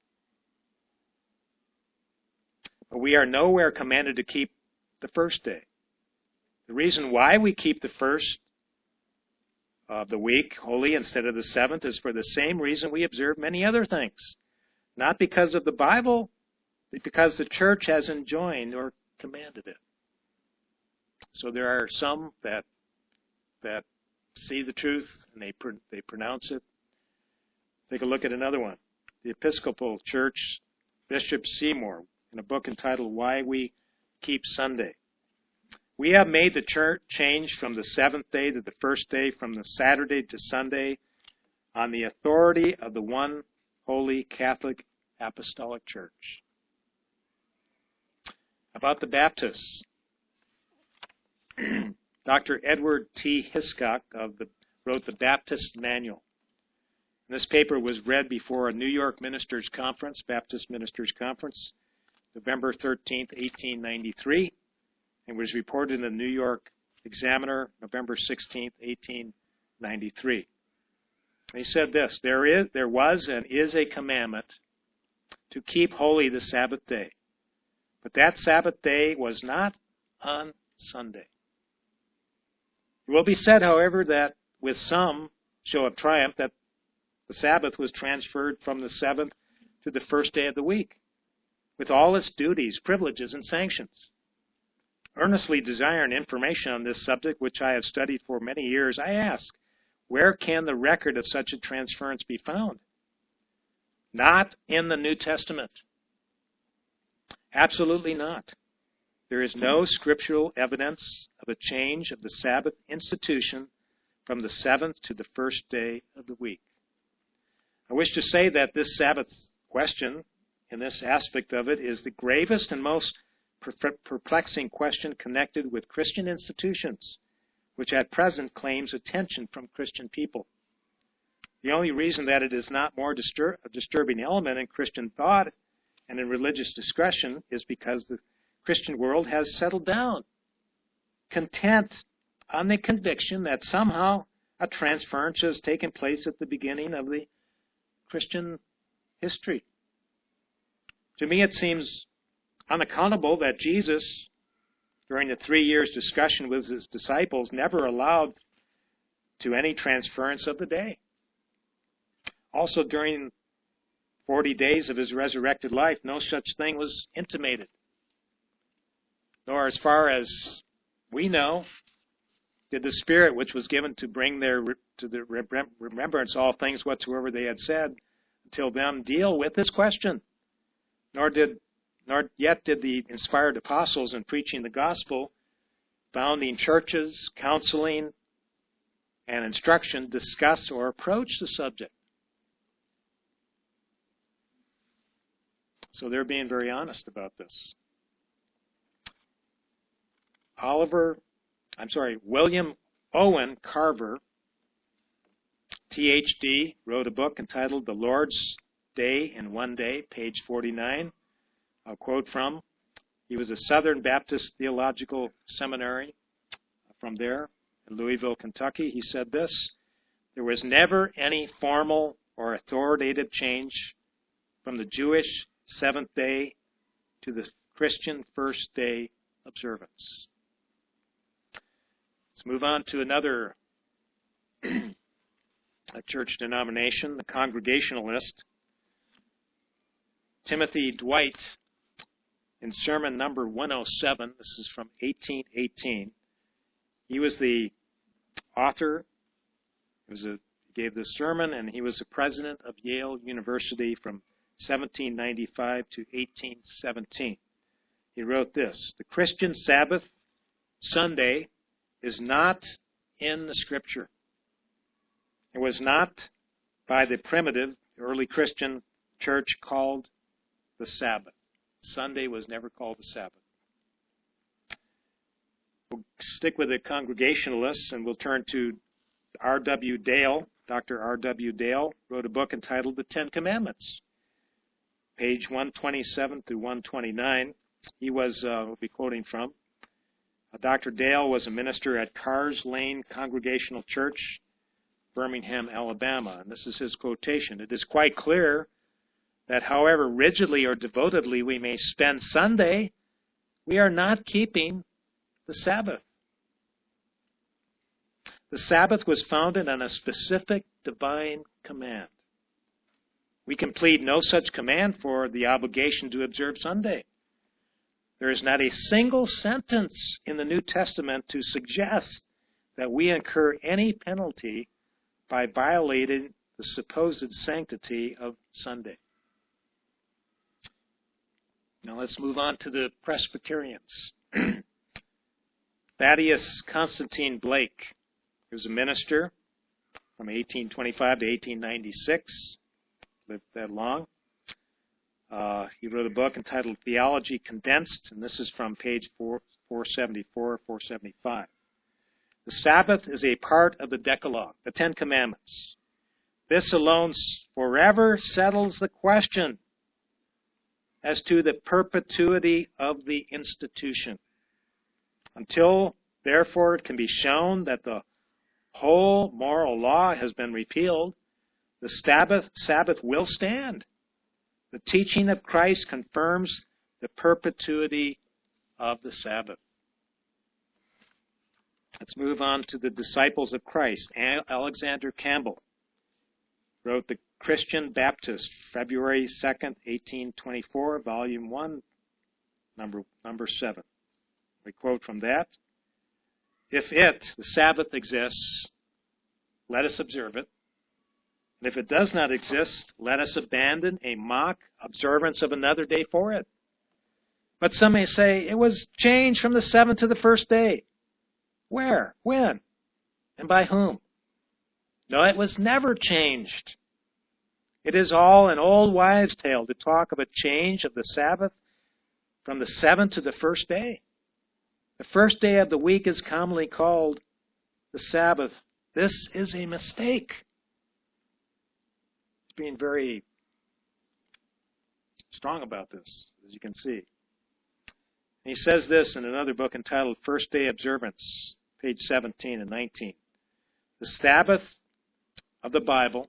But we are nowhere commanded to keep the first day. The reason why we keep the first of the week holy instead of the seventh is for the same reason we observe many other things. Not because of the Bible, but because the church has enjoined or commanded it." So there are some that that see the truth and they pr- they pronounce it. Take a look at another one. The Episcopal Church, Bishop Seymour, in a book entitled Why We Keep Sunday. "We have made the church change from the seventh day to the first day, from the Saturday to Sunday, on the authority of the one holy Catholic Apostolic Church." About the Baptists, Doctor Edward T. Hiscock of the, wrote the Baptist Manual. And this paper was read before a New York Ministers' Conference, Baptist Ministers' Conference, November thirteenth, eighteen ninety-three, and was reported in the New York Examiner, November sixteenth, eighteen ninety-three. And he said this: there is, there was and is a commandment to keep holy the Sabbath day. But that Sabbath day was not on Sunday. It will be said, however, that with some show of triumph that the Sabbath was transferred from the seventh to the first day of the week, with all its duties, privileges, and sanctions. Earnestly desiring information on this subject, which I have studied for many years, I ask, where can the record of such a transference be found? Not in the New Testament. Absolutely not. There is no scriptural evidence of a change of the Sabbath institution from the seventh to the first day of the week. I wish to say that this Sabbath question, in this aspect of it, is the gravest and most perplexing question connected with Christian institutions, which at present claims attention from Christian people. The only reason that it is not more distur- a disturbing element in Christian thought and in religious discussion is because the Christian world has settled down, content on the conviction that somehow a transference has taken place at the beginning of the Christian history. To me, it seems unaccountable that Jesus, during the three years discussion with his disciples, never allowed to any transference of the day. Also, during forty days of his resurrected life, no such thing was intimated. Nor, as far as we know, did the Spirit, which was given to bring their to the remembrance all things whatsoever they had said until then, deal with this question. Nor did, nor yet did the inspired apostles in preaching the gospel, founding churches, counseling, and instruction discuss or approach the subject. So they're being very honest about this. Oliver, I'm sorry, William Owen Carver, T H D, wrote a book entitled The Lord's Day in One Day, page forty-nine. I'll quote from. He was a Southern Baptist Theological Seminary from there in Louisville, Kentucky. He said this: there was never any formal or authoritative change from the Jewish seventh day to the Christian first day observance. Let's move on to another a church denomination, the Congregationalist. Timothy Dwight, in sermon number one oh seven, this is from eighteen eighteen, he was the author, he, was a, he gave this sermon, and he was the president of Yale University from seventeen ninety-five to eighteen seventeen. He wrote this: the Christian Sabbath, Sunday, is not in the Scripture. It was not by the primitive early Christian church called the Sabbath. Sunday was never called the Sabbath. We'll stick with the Congregationalists, and we'll turn to R W Dale. Doctor R W Dale wrote a book entitled The Ten Commandments, page one twenty-seven through one twenty-nine. He was, uh, we'll be quoting from, uh, Doctor Dale was a minister at Cars Lane Congregational Church, Birmingham, Alabama. And this is his quotation: it is quite clear that however rigidly or devotedly we may spend Sunday, we are not keeping the Sabbath. The Sabbath was founded on a specific divine command. We can plead no such command for the obligation to observe Sunday. There is not a single sentence in the New Testament to suggest that we incur any penalty by violating the supposed sanctity of Sunday. Now let's move on to the Presbyterians. Thaddeus Constantine Blake, he was a minister from eighteen twenty-five to eighteen ninety-six, lived that long. Uh, he wrote a book entitled Theology Condensed, and this is from page four seventy-four, four seventy-five. The Sabbath is a part of the Decalogue, the Ten Commandments. This alone forever settles the question as to the perpetuity of the institution. Until, therefore, it can be shown that the whole moral law has been repealed, the Sabbath, Sabbath will stand. The teaching of Christ confirms the perpetuity of the Sabbath. Let's move on to the disciples of Christ. Alexander Campbell wrote The Christian Baptist, February second, eighteen twenty-four, volume one, number, number seven. We quote from that: if it, the Sabbath, exists, let us observe it. And if it does not exist, let us abandon a mock observance of another day for it. But some may say, it was changed from the seventh to the first day. Where? When? And by whom? No, it was never changed. It is all an old wives' tale to talk of a change of the Sabbath from the seventh to the first day. The first day of the week is commonly called the Sabbath. This is a mistake. He's being very strong about this, as you can see. And he says this in another book entitled First Day Observance, page seventeen and nineteen. The Sabbath of the Bible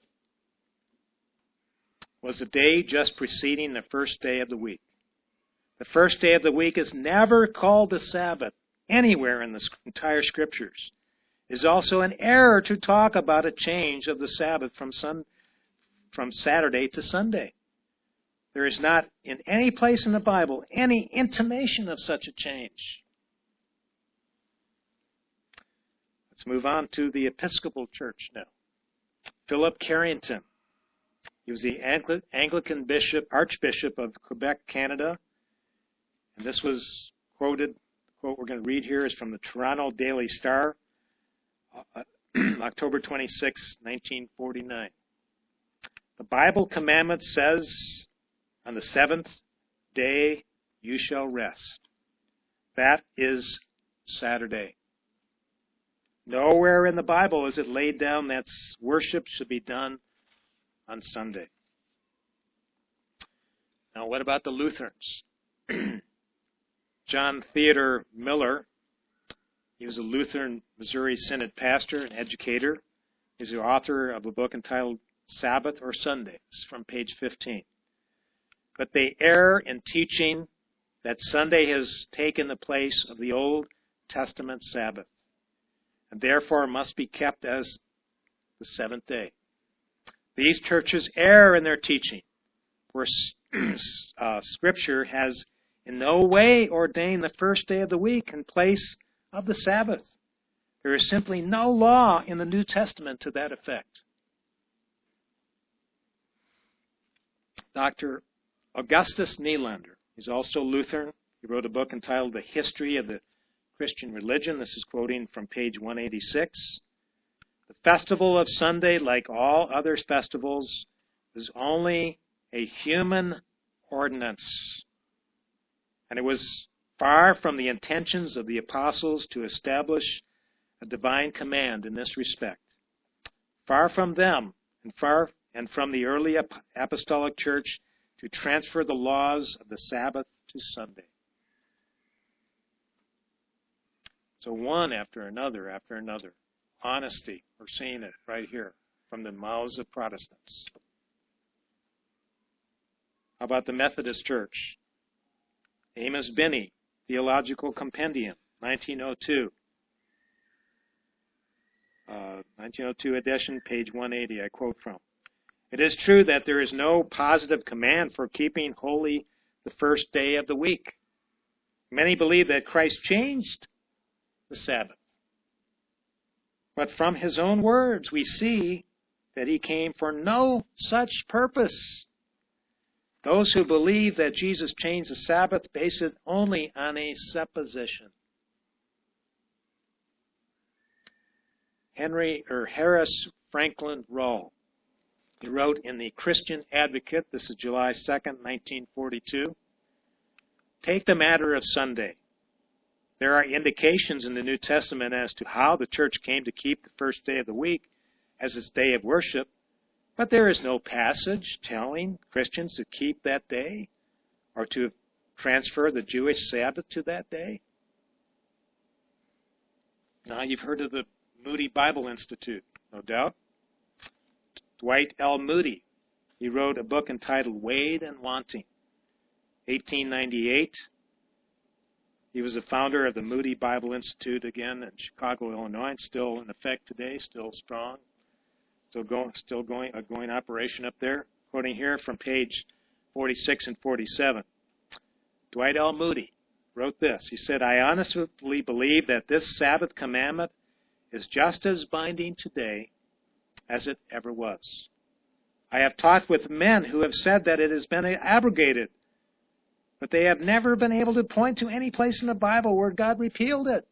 was the day just preceding the first day of the week. The first day of the week is never called the Sabbath anywhere in the entire Scriptures. is also an error to talk about a change of the Sabbath from sun, from Saturday to Sunday. There is not in any place in the Bible any intimation of such a change. Let's move on to the Episcopal Church now. Philip Carrington. He was the Anglican bishop, Archbishop of Quebec, Canada. And this was quoted, the quote we're going to read here is from the Toronto Daily Star, uh, October twenty-sixth, nineteen forty-nine. The Bible commandment says, on the seventh day you shall rest. That is Saturday. Nowhere in the Bible is it laid down that worship should be done on Sunday. Now, what about the Lutherans? John Theodore Miller, he was a Lutheran Missouri Synod pastor and educator. He's the author of a book entitled Sabbath or Sundays, from page fifteen. But they err in teaching that Sunday has taken the place of the Old Testament Sabbath, and therefore must be kept as the seventh day. These churches err in their teaching, where uh, Scripture has in no way ordained the first day of the week in place of the Sabbath. There is simply no law in the New Testament to that effect. Doctor Augustus Nylander, he's also Lutheran. He wrote a book entitled The History of the Christian Religion. This is quoting from page one eighty-six. The festival of Sunday, like all other festivals, is only a human ordinance. And it was far from the intentions of the apostles to establish a divine command in this respect. Far from them, and far and from the early apostolic church, to transfer the laws of the Sabbath to Sunday. So one after another after another. Honesty, we're seeing it right here from the mouths of Protestants. How about the Methodist Church? Amos Binney, Theological Compendium, nineteen oh two. Uh, nineteen oh two edition, page one eighty, I quote from. It is true that there is no positive command for keeping holy the first day of the week. Many believe that Christ changed the Sabbath. But from his own words, we see that he came for no such purpose. Those who believe that Jesus changed the Sabbath base it only on a supposition. Henry or Harris Franklin Rowe, he wrote in the Christian Advocate, this is July second, nineteen forty-two, take the matter of Sunday. There are indications in the New Testament as to how the church came to keep the first day of the week as its day of worship, but there is no passage telling Christians to keep that day or to transfer the Jewish Sabbath to that day. Now, you've heard of the Moody Bible Institute, no doubt. Dwight L. Moody, he wrote a book entitled Weighed and Wanting, eighteen ninety-eight. He was the founder of the Moody Bible Institute, again, in Chicago, Illinois. It's still in effect today, still strong, still going, still going, a going operation up there. Quoting here from page forty-six and forty-seven. Dwight L. Moody wrote this. He said, I honestly believe that this Sabbath commandment is just as binding today as it ever was. I have talked with men who have said that it has been abrogated, but they have never been able to point to any place in the Bible where God repealed it.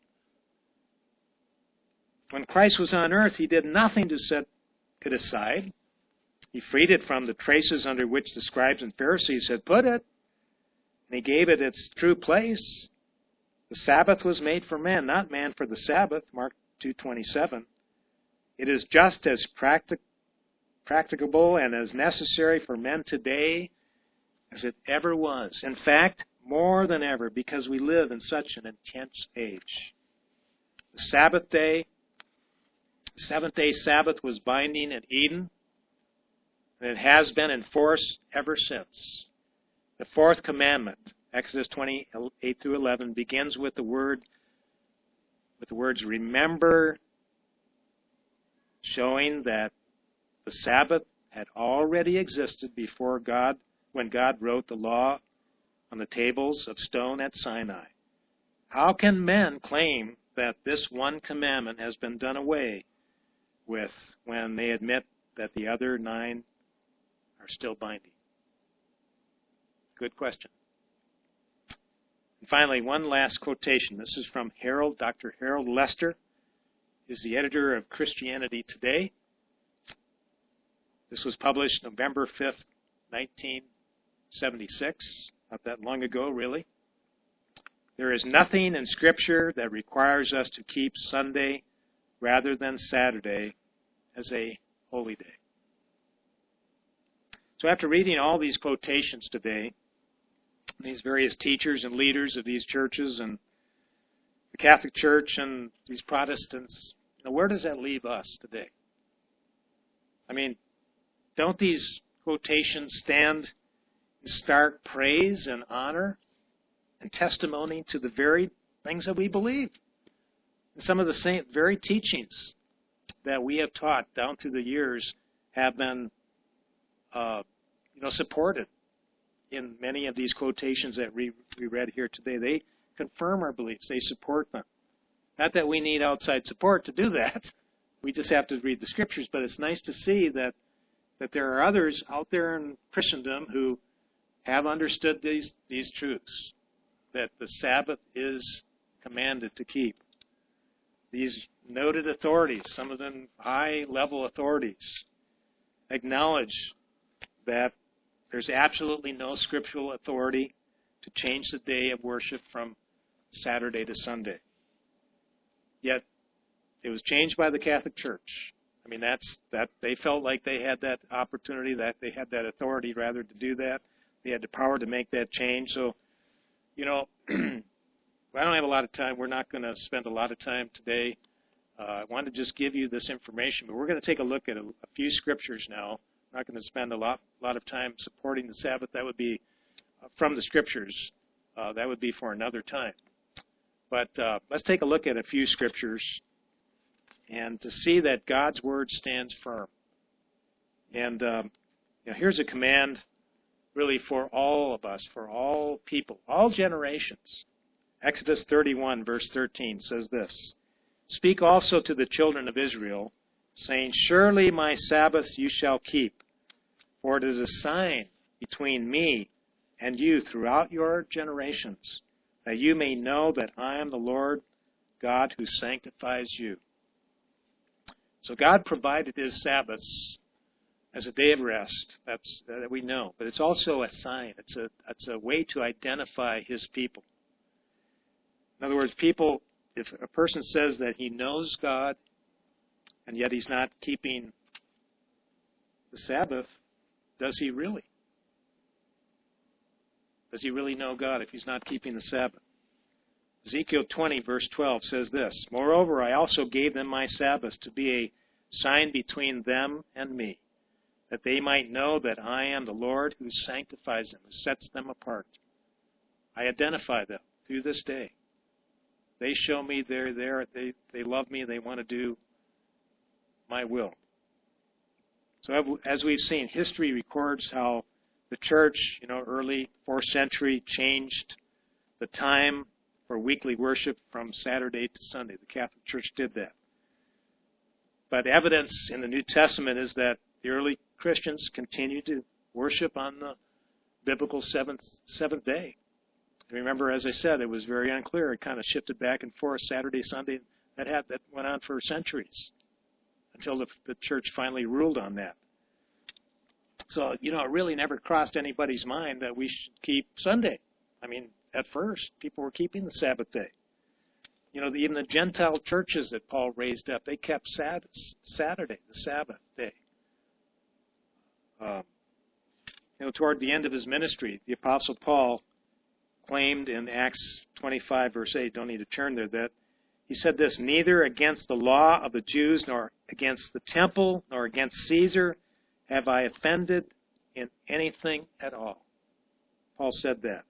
When Christ was on earth, he did nothing to set it aside. He freed it from the traces under which the scribes and Pharisees had put it, and he gave it its true place. The Sabbath was made for man, not man for the Sabbath, Mark two twenty-seven. It is just as practic- practicable and as necessary for men today as it ever was. In fact, more than ever, because we live in such an intense age. The Sabbath day, the seventh-day Sabbath was binding at Eden, and it has been in force ever since. The fourth commandment, Exodus twenty-eight through eleven, begins with the word, with the words, remember showing that the Sabbath had already existed before God, when God wrote the law on the tables of stone at Sinai. How can men claim that this one commandment has been done away with when they admit that the other nine are still binding? Good question. And finally, one last quotation. This is from Harold, Doctor Harold Lester. He's the editor of Christianity Today. This was published November fifth, nineteen seventy-six. Not that long ago, really. There is nothing in Scripture that requires us to keep Sunday rather than Saturday as a holy day. So after reading all these quotations today, these various teachers and leaders of these churches and the Catholic Church and these Protestants, now where does that leave us today? I mean, don't these quotations stand in stark praise and honor and testimony to the very things that we believe? And some of the same very teachings that we have taught down through the years have been, uh, you know, supported in many of these quotations that we, we read here today. They confirm our beliefs. They support them. Not that we need outside support to do that. We just have to read the Scriptures. But it's nice to see that, that there are others out there in Christendom who have understood these, these truths, that the Sabbath is commanded to keep. These noted authorities, some of them high-level authorities, acknowledge that there's absolutely no scriptural authority to change the day of worship from Saturday to Sunday. Yet, it was changed by the Catholic Church. I mean, that's that they felt like they had that opportunity, that they had that authority, rather, to do that. They had the power to make that change. So, you know, I don't have a lot of time. We're not going to spend a lot of time today. Uh, I wanted to just give you this information, but we're going to take a look at a, a few scriptures now. I'm not going to spend a lot, lot of time supporting the Sabbath. That would be uh, from the Scriptures. Uh, that would be for another time. But uh, let's take a look at a few scriptures and to see that God's Word stands firm. And um, you know, here's a command really for all of us, for all people, all generations. Exodus thirty-one, verse thirteen says this, "Speak also to the children of Israel, saying, Surely my Sabbaths you shall keep, for it is a sign between me and you throughout your generations, that you may know that I am the Lord God who sanctifies you." So God provided His Sabbaths as a day of rest. That's that we know, but it's also a sign. It's a it's a way to identify His people. In other words, people, if a person says that he knows God, and yet he's not keeping the Sabbath, does he really? Does he really know God if he's not keeping the Sabbath? Ezekiel twenty, verse twelve says this, "Moreover, I also gave them my Sabbaths to be a sign between them and me, that they might know that I am the Lord who sanctifies them, who sets them apart. I identify them through this day. They show me they're there, they, they love me, they want to do my will." So as we've seen, history records how the church, you know, early fourth century, changed the time for weekly worship from Saturday to Sunday. The Catholic Church did that. But evidence in the New Testament is that the early Christians continued to worship on the biblical seventh seventh day. Remember, as I said, it was very unclear. It kind of shifted back and forth, Saturday, Sunday. That had that went on for centuries until the, the church finally ruled on that. So, you know, it really never crossed anybody's mind that we should keep Sunday. I mean, at first, people were keeping the Sabbath day. You know, even the Gentile churches that Paul raised up, they kept Sabbath, Saturday, the Sabbath day. Um, you know, toward the end of his ministry, the Apostle Paul claimed in Acts twenty-five, verse eight, don't need to turn there, that he said this, "Neither against the law of the Jews, nor against the temple, nor against Caesar have I offended in anything at all." Paul said that.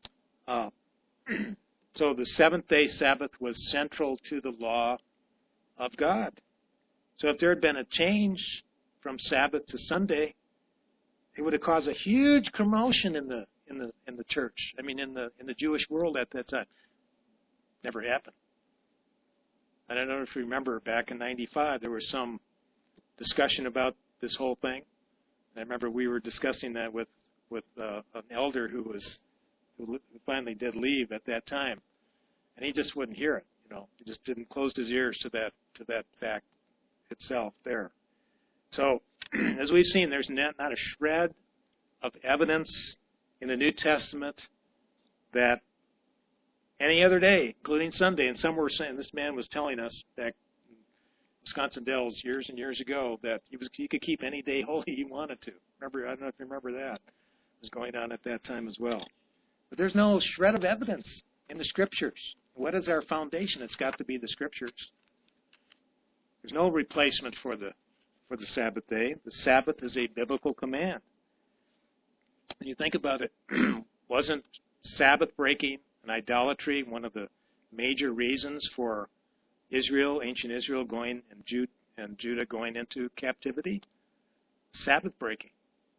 Uh, so the seventh day Sabbath was central to the law of God. So if there had been a change from Sabbath to Sunday, it would have caused a huge commotion in the in the in the church. I mean, in the in the Jewish world at that time. Never happened. I don't know if you remember back in ninety-five, there was some discussion about this whole thing. I remember we were discussing that with with uh, an elder who was who finally did leave at that time, and he just wouldn't hear it. You know, he just didn't close his ears to that to that fact itself there. So, as we've seen, there's not, not a shred of evidence in the New Testament that any other day, including Sunday, and some were saying, this man was telling us back in Wisconsin Dells years and years ago that he was he could keep any day holy he wanted to. Remember, I don't know if you remember that. It was going on at that time as well. But there's no shred of evidence in the Scriptures. What is our foundation? It's got to be the Scriptures. There's no replacement for the for the Sabbath day. The Sabbath is a biblical command. When you think about it, wasn't Sabbath breaking and idolatry one of the major reasons for Israel, ancient Israel, going and Jude and Judah going into captivity? Sabbath breaking.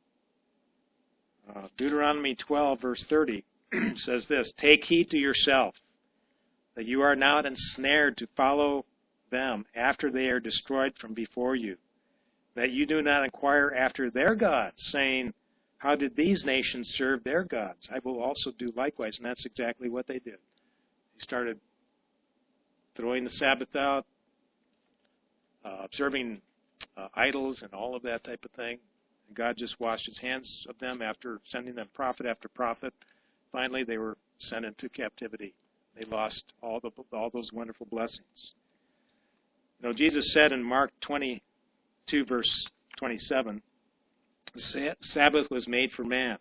Uh, Deuteronomy twelve, verse thirty says this: "Take heed to yourself, that you are not ensnared to follow them after they are destroyed from before you, that you do not inquire after their gods, saying, how did these nations serve their gods? I will also do likewise." And that's exactly what they did. They started throwing the Sabbath out, uh, observing uh, idols and all of that type of thing. And God just washed his hands of them after sending them prophet after prophet. Finally, they were sent into captivity. They lost all the all those wonderful blessings. You know, Jesus said in Mark twenty-two, verse twenty-seven, the Sabbath was made for man.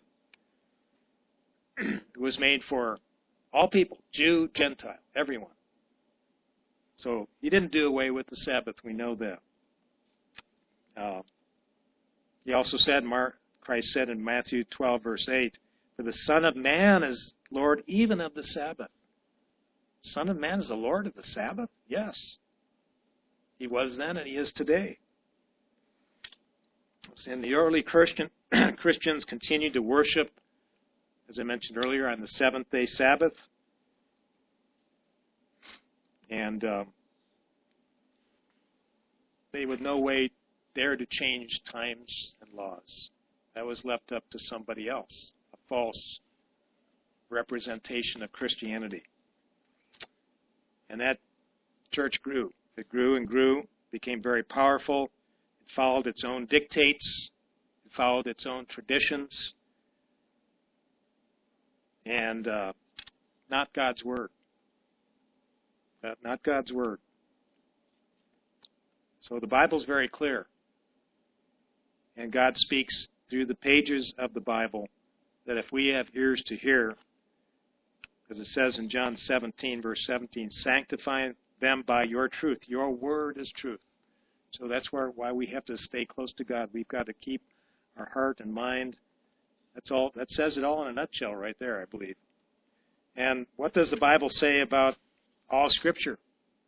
It was made for all people, Jew, Gentile, everyone. So he didn't do away with the Sabbath. We know that. Uh, he also said, Mark, Christ said in Matthew twelve, verse eight, "For the Son of Man is Lord even of the Sabbath." The Son of Man is the Lord of the Sabbath? Yes. He was then and he is today. And the early Christian, Christians continued to worship, as I mentioned earlier, on the seventh-day Sabbath. And uh, they would no way dare to change times and laws. That was left up to somebody else, a false representation of Christianity. And that church grew. It grew and grew, became very powerful. It followed its own dictates. It followed its own traditions. And uh, not God's Word. Uh, not God's Word. So the Bible's very clear. And God speaks through the pages of the Bible that if we have ears to hear, as it says in John seventeen, verse seventeen, "Sanctify them by your truth. Your word is truth." So that's where why we have to stay close to God. We've got to keep our heart and mind. That's all. That says it all in a nutshell right there, I believe. And what does the Bible say about all Scripture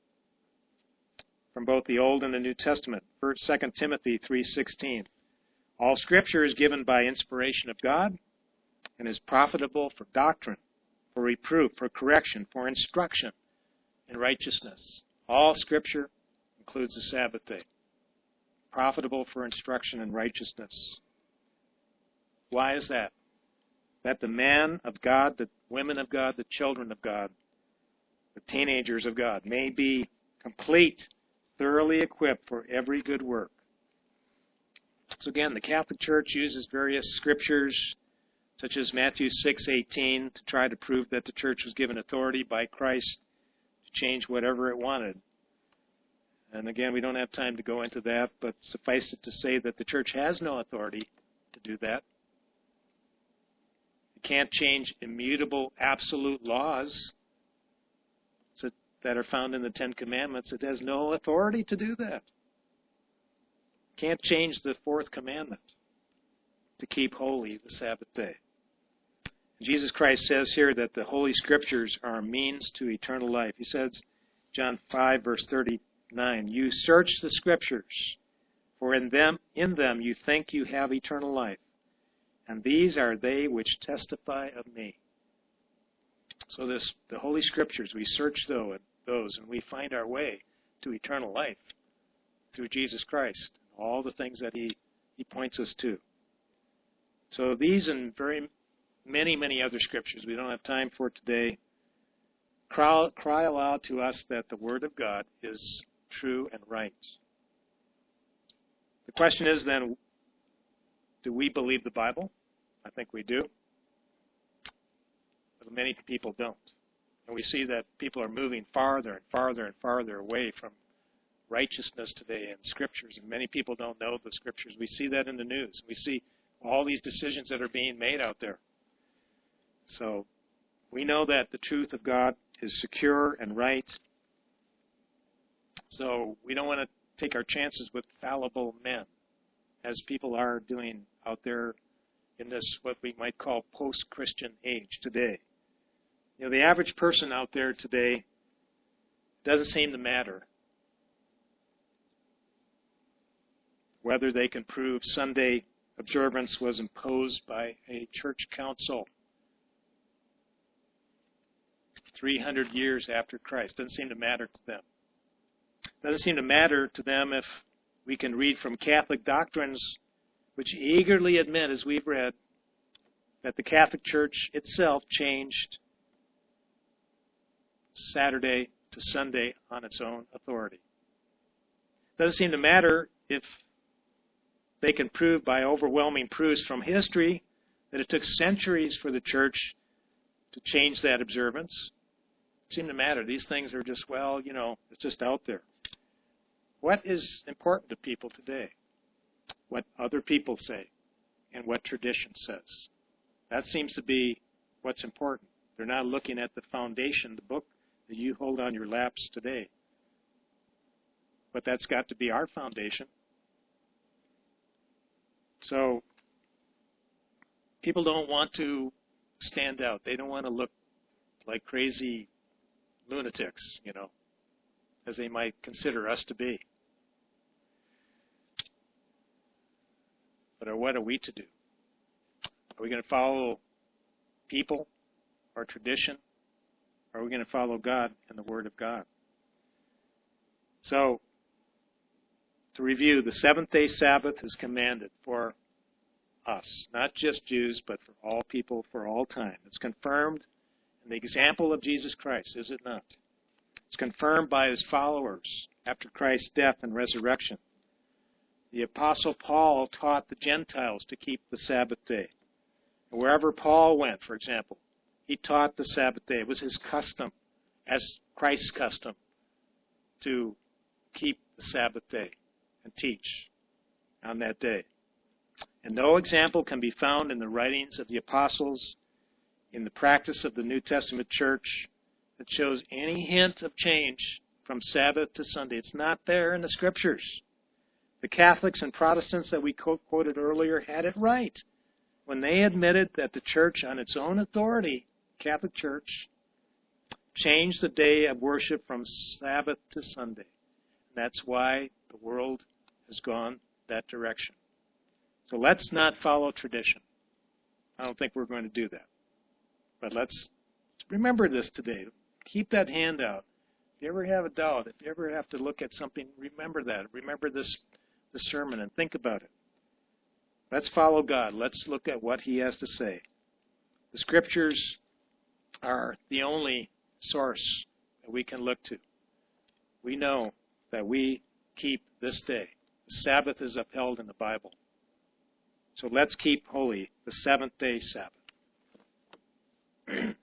from both the Old and the New Testament? First, Second Timothy three sixteen. "All Scripture is given by inspiration of God and is profitable for doctrine, for reproof, for correction, for instruction in righteousness." All Scripture includes the Sabbath day. Profitable for instruction in righteousness. Why is that? That the man of God, the women of God, the children of God, the teenagers of God may be complete, thoroughly equipped for every good work. So again, the Catholic Church uses various scriptures, such as Matthew six eighteen, to try to prove that the church was given authority by Christ to change whatever it wanted. And again, we don't have time to go into that, but suffice it to say that the church has no authority to do that. It can't change immutable, absolute laws that are found in the Ten Commandments. It has no authority to do that. It can't change the fourth commandment to keep holy the Sabbath day. Jesus Christ says here that the Holy Scriptures are a means to eternal life. He says, John five, verse thirty, nine. You search the Scriptures, for in them, in them you think you have eternal life, and these are they which testify of me. So this, the Holy Scriptures, we search those, and we find our way to eternal life through Jesus Christ, all the things that he, he points us to. So these and very many, many other Scriptures, we don't have time for today, cry, cry aloud to us that the Word of God is true and right. The question is then, do we believe the Bible? I think we do. But many people don't. And we see that people are moving farther and farther and farther away from righteousness today and Scriptures. And many people don't know the Scriptures. We see that in the news. We see all these decisions that are being made out there. So we know that the truth of God is secure and right. So we don't want to take our chances with fallible men, as people are doing out there in this, what we might call post-Christian age today. You know, the average person out there today doesn't seem to matter whether they can prove Sunday observance was imposed by a church council three hundred years after Christ. Doesn't seem to matter to them. Doesn't seem to matter to them if we can read from Catholic doctrines which eagerly admit, as we've read, that the Catholic Church itself changed Saturday to Sunday on its own authority. Doesn't seem to matter if they can prove by overwhelming proofs from history that it took centuries for the Church to change that observance. It seemed to matter. These things are just, well, you know, it's just out there. What is important to people today? What other people say and what tradition says. That seems to be what's important. They're not looking at the foundation, the book that you hold on your laps today. But that's got to be our foundation. So people don't want to stand out. They don't want to look like crazy lunatics, you know, as they might consider us to be. But what are we to do? Are we going to follow people or tradition? Or are we going to follow God and the Word of God? So, to review, the seventh-day Sabbath is commanded for us, not just Jews, but for all people for all time. It's confirmed in the example of Jesus Christ, is it not? It's confirmed by his followers after Christ's death and resurrection. The Apostle Paul taught the Gentiles to keep the Sabbath day. And wherever Paul went, for example, he taught the Sabbath day. It was his custom, as Christ's custom, to keep the Sabbath day and teach on that day. And no example can be found in the writings of the apostles, in the practice of the New Testament church, that shows any hint of change from Sabbath to Sunday. It's not there in the Scriptures. The Catholics and Protestants that we quoted earlier had it right when they admitted that the church, on its own authority, Catholic Church, changed the day of worship from Sabbath to Sunday. And that's why the world has gone that direction. So let's not follow tradition. I don't think we're going to do that. But let's remember this today. Keep that hand out. If you ever have a doubt, if you ever have to look at something, remember that. Remember this, this sermon and think about it. Let's follow God. Let's look at what he has to say. The Scriptures are the only source that we can look to. We know that we keep this day. The Sabbath is upheld in the Bible. So let's keep holy the seventh day Sabbath.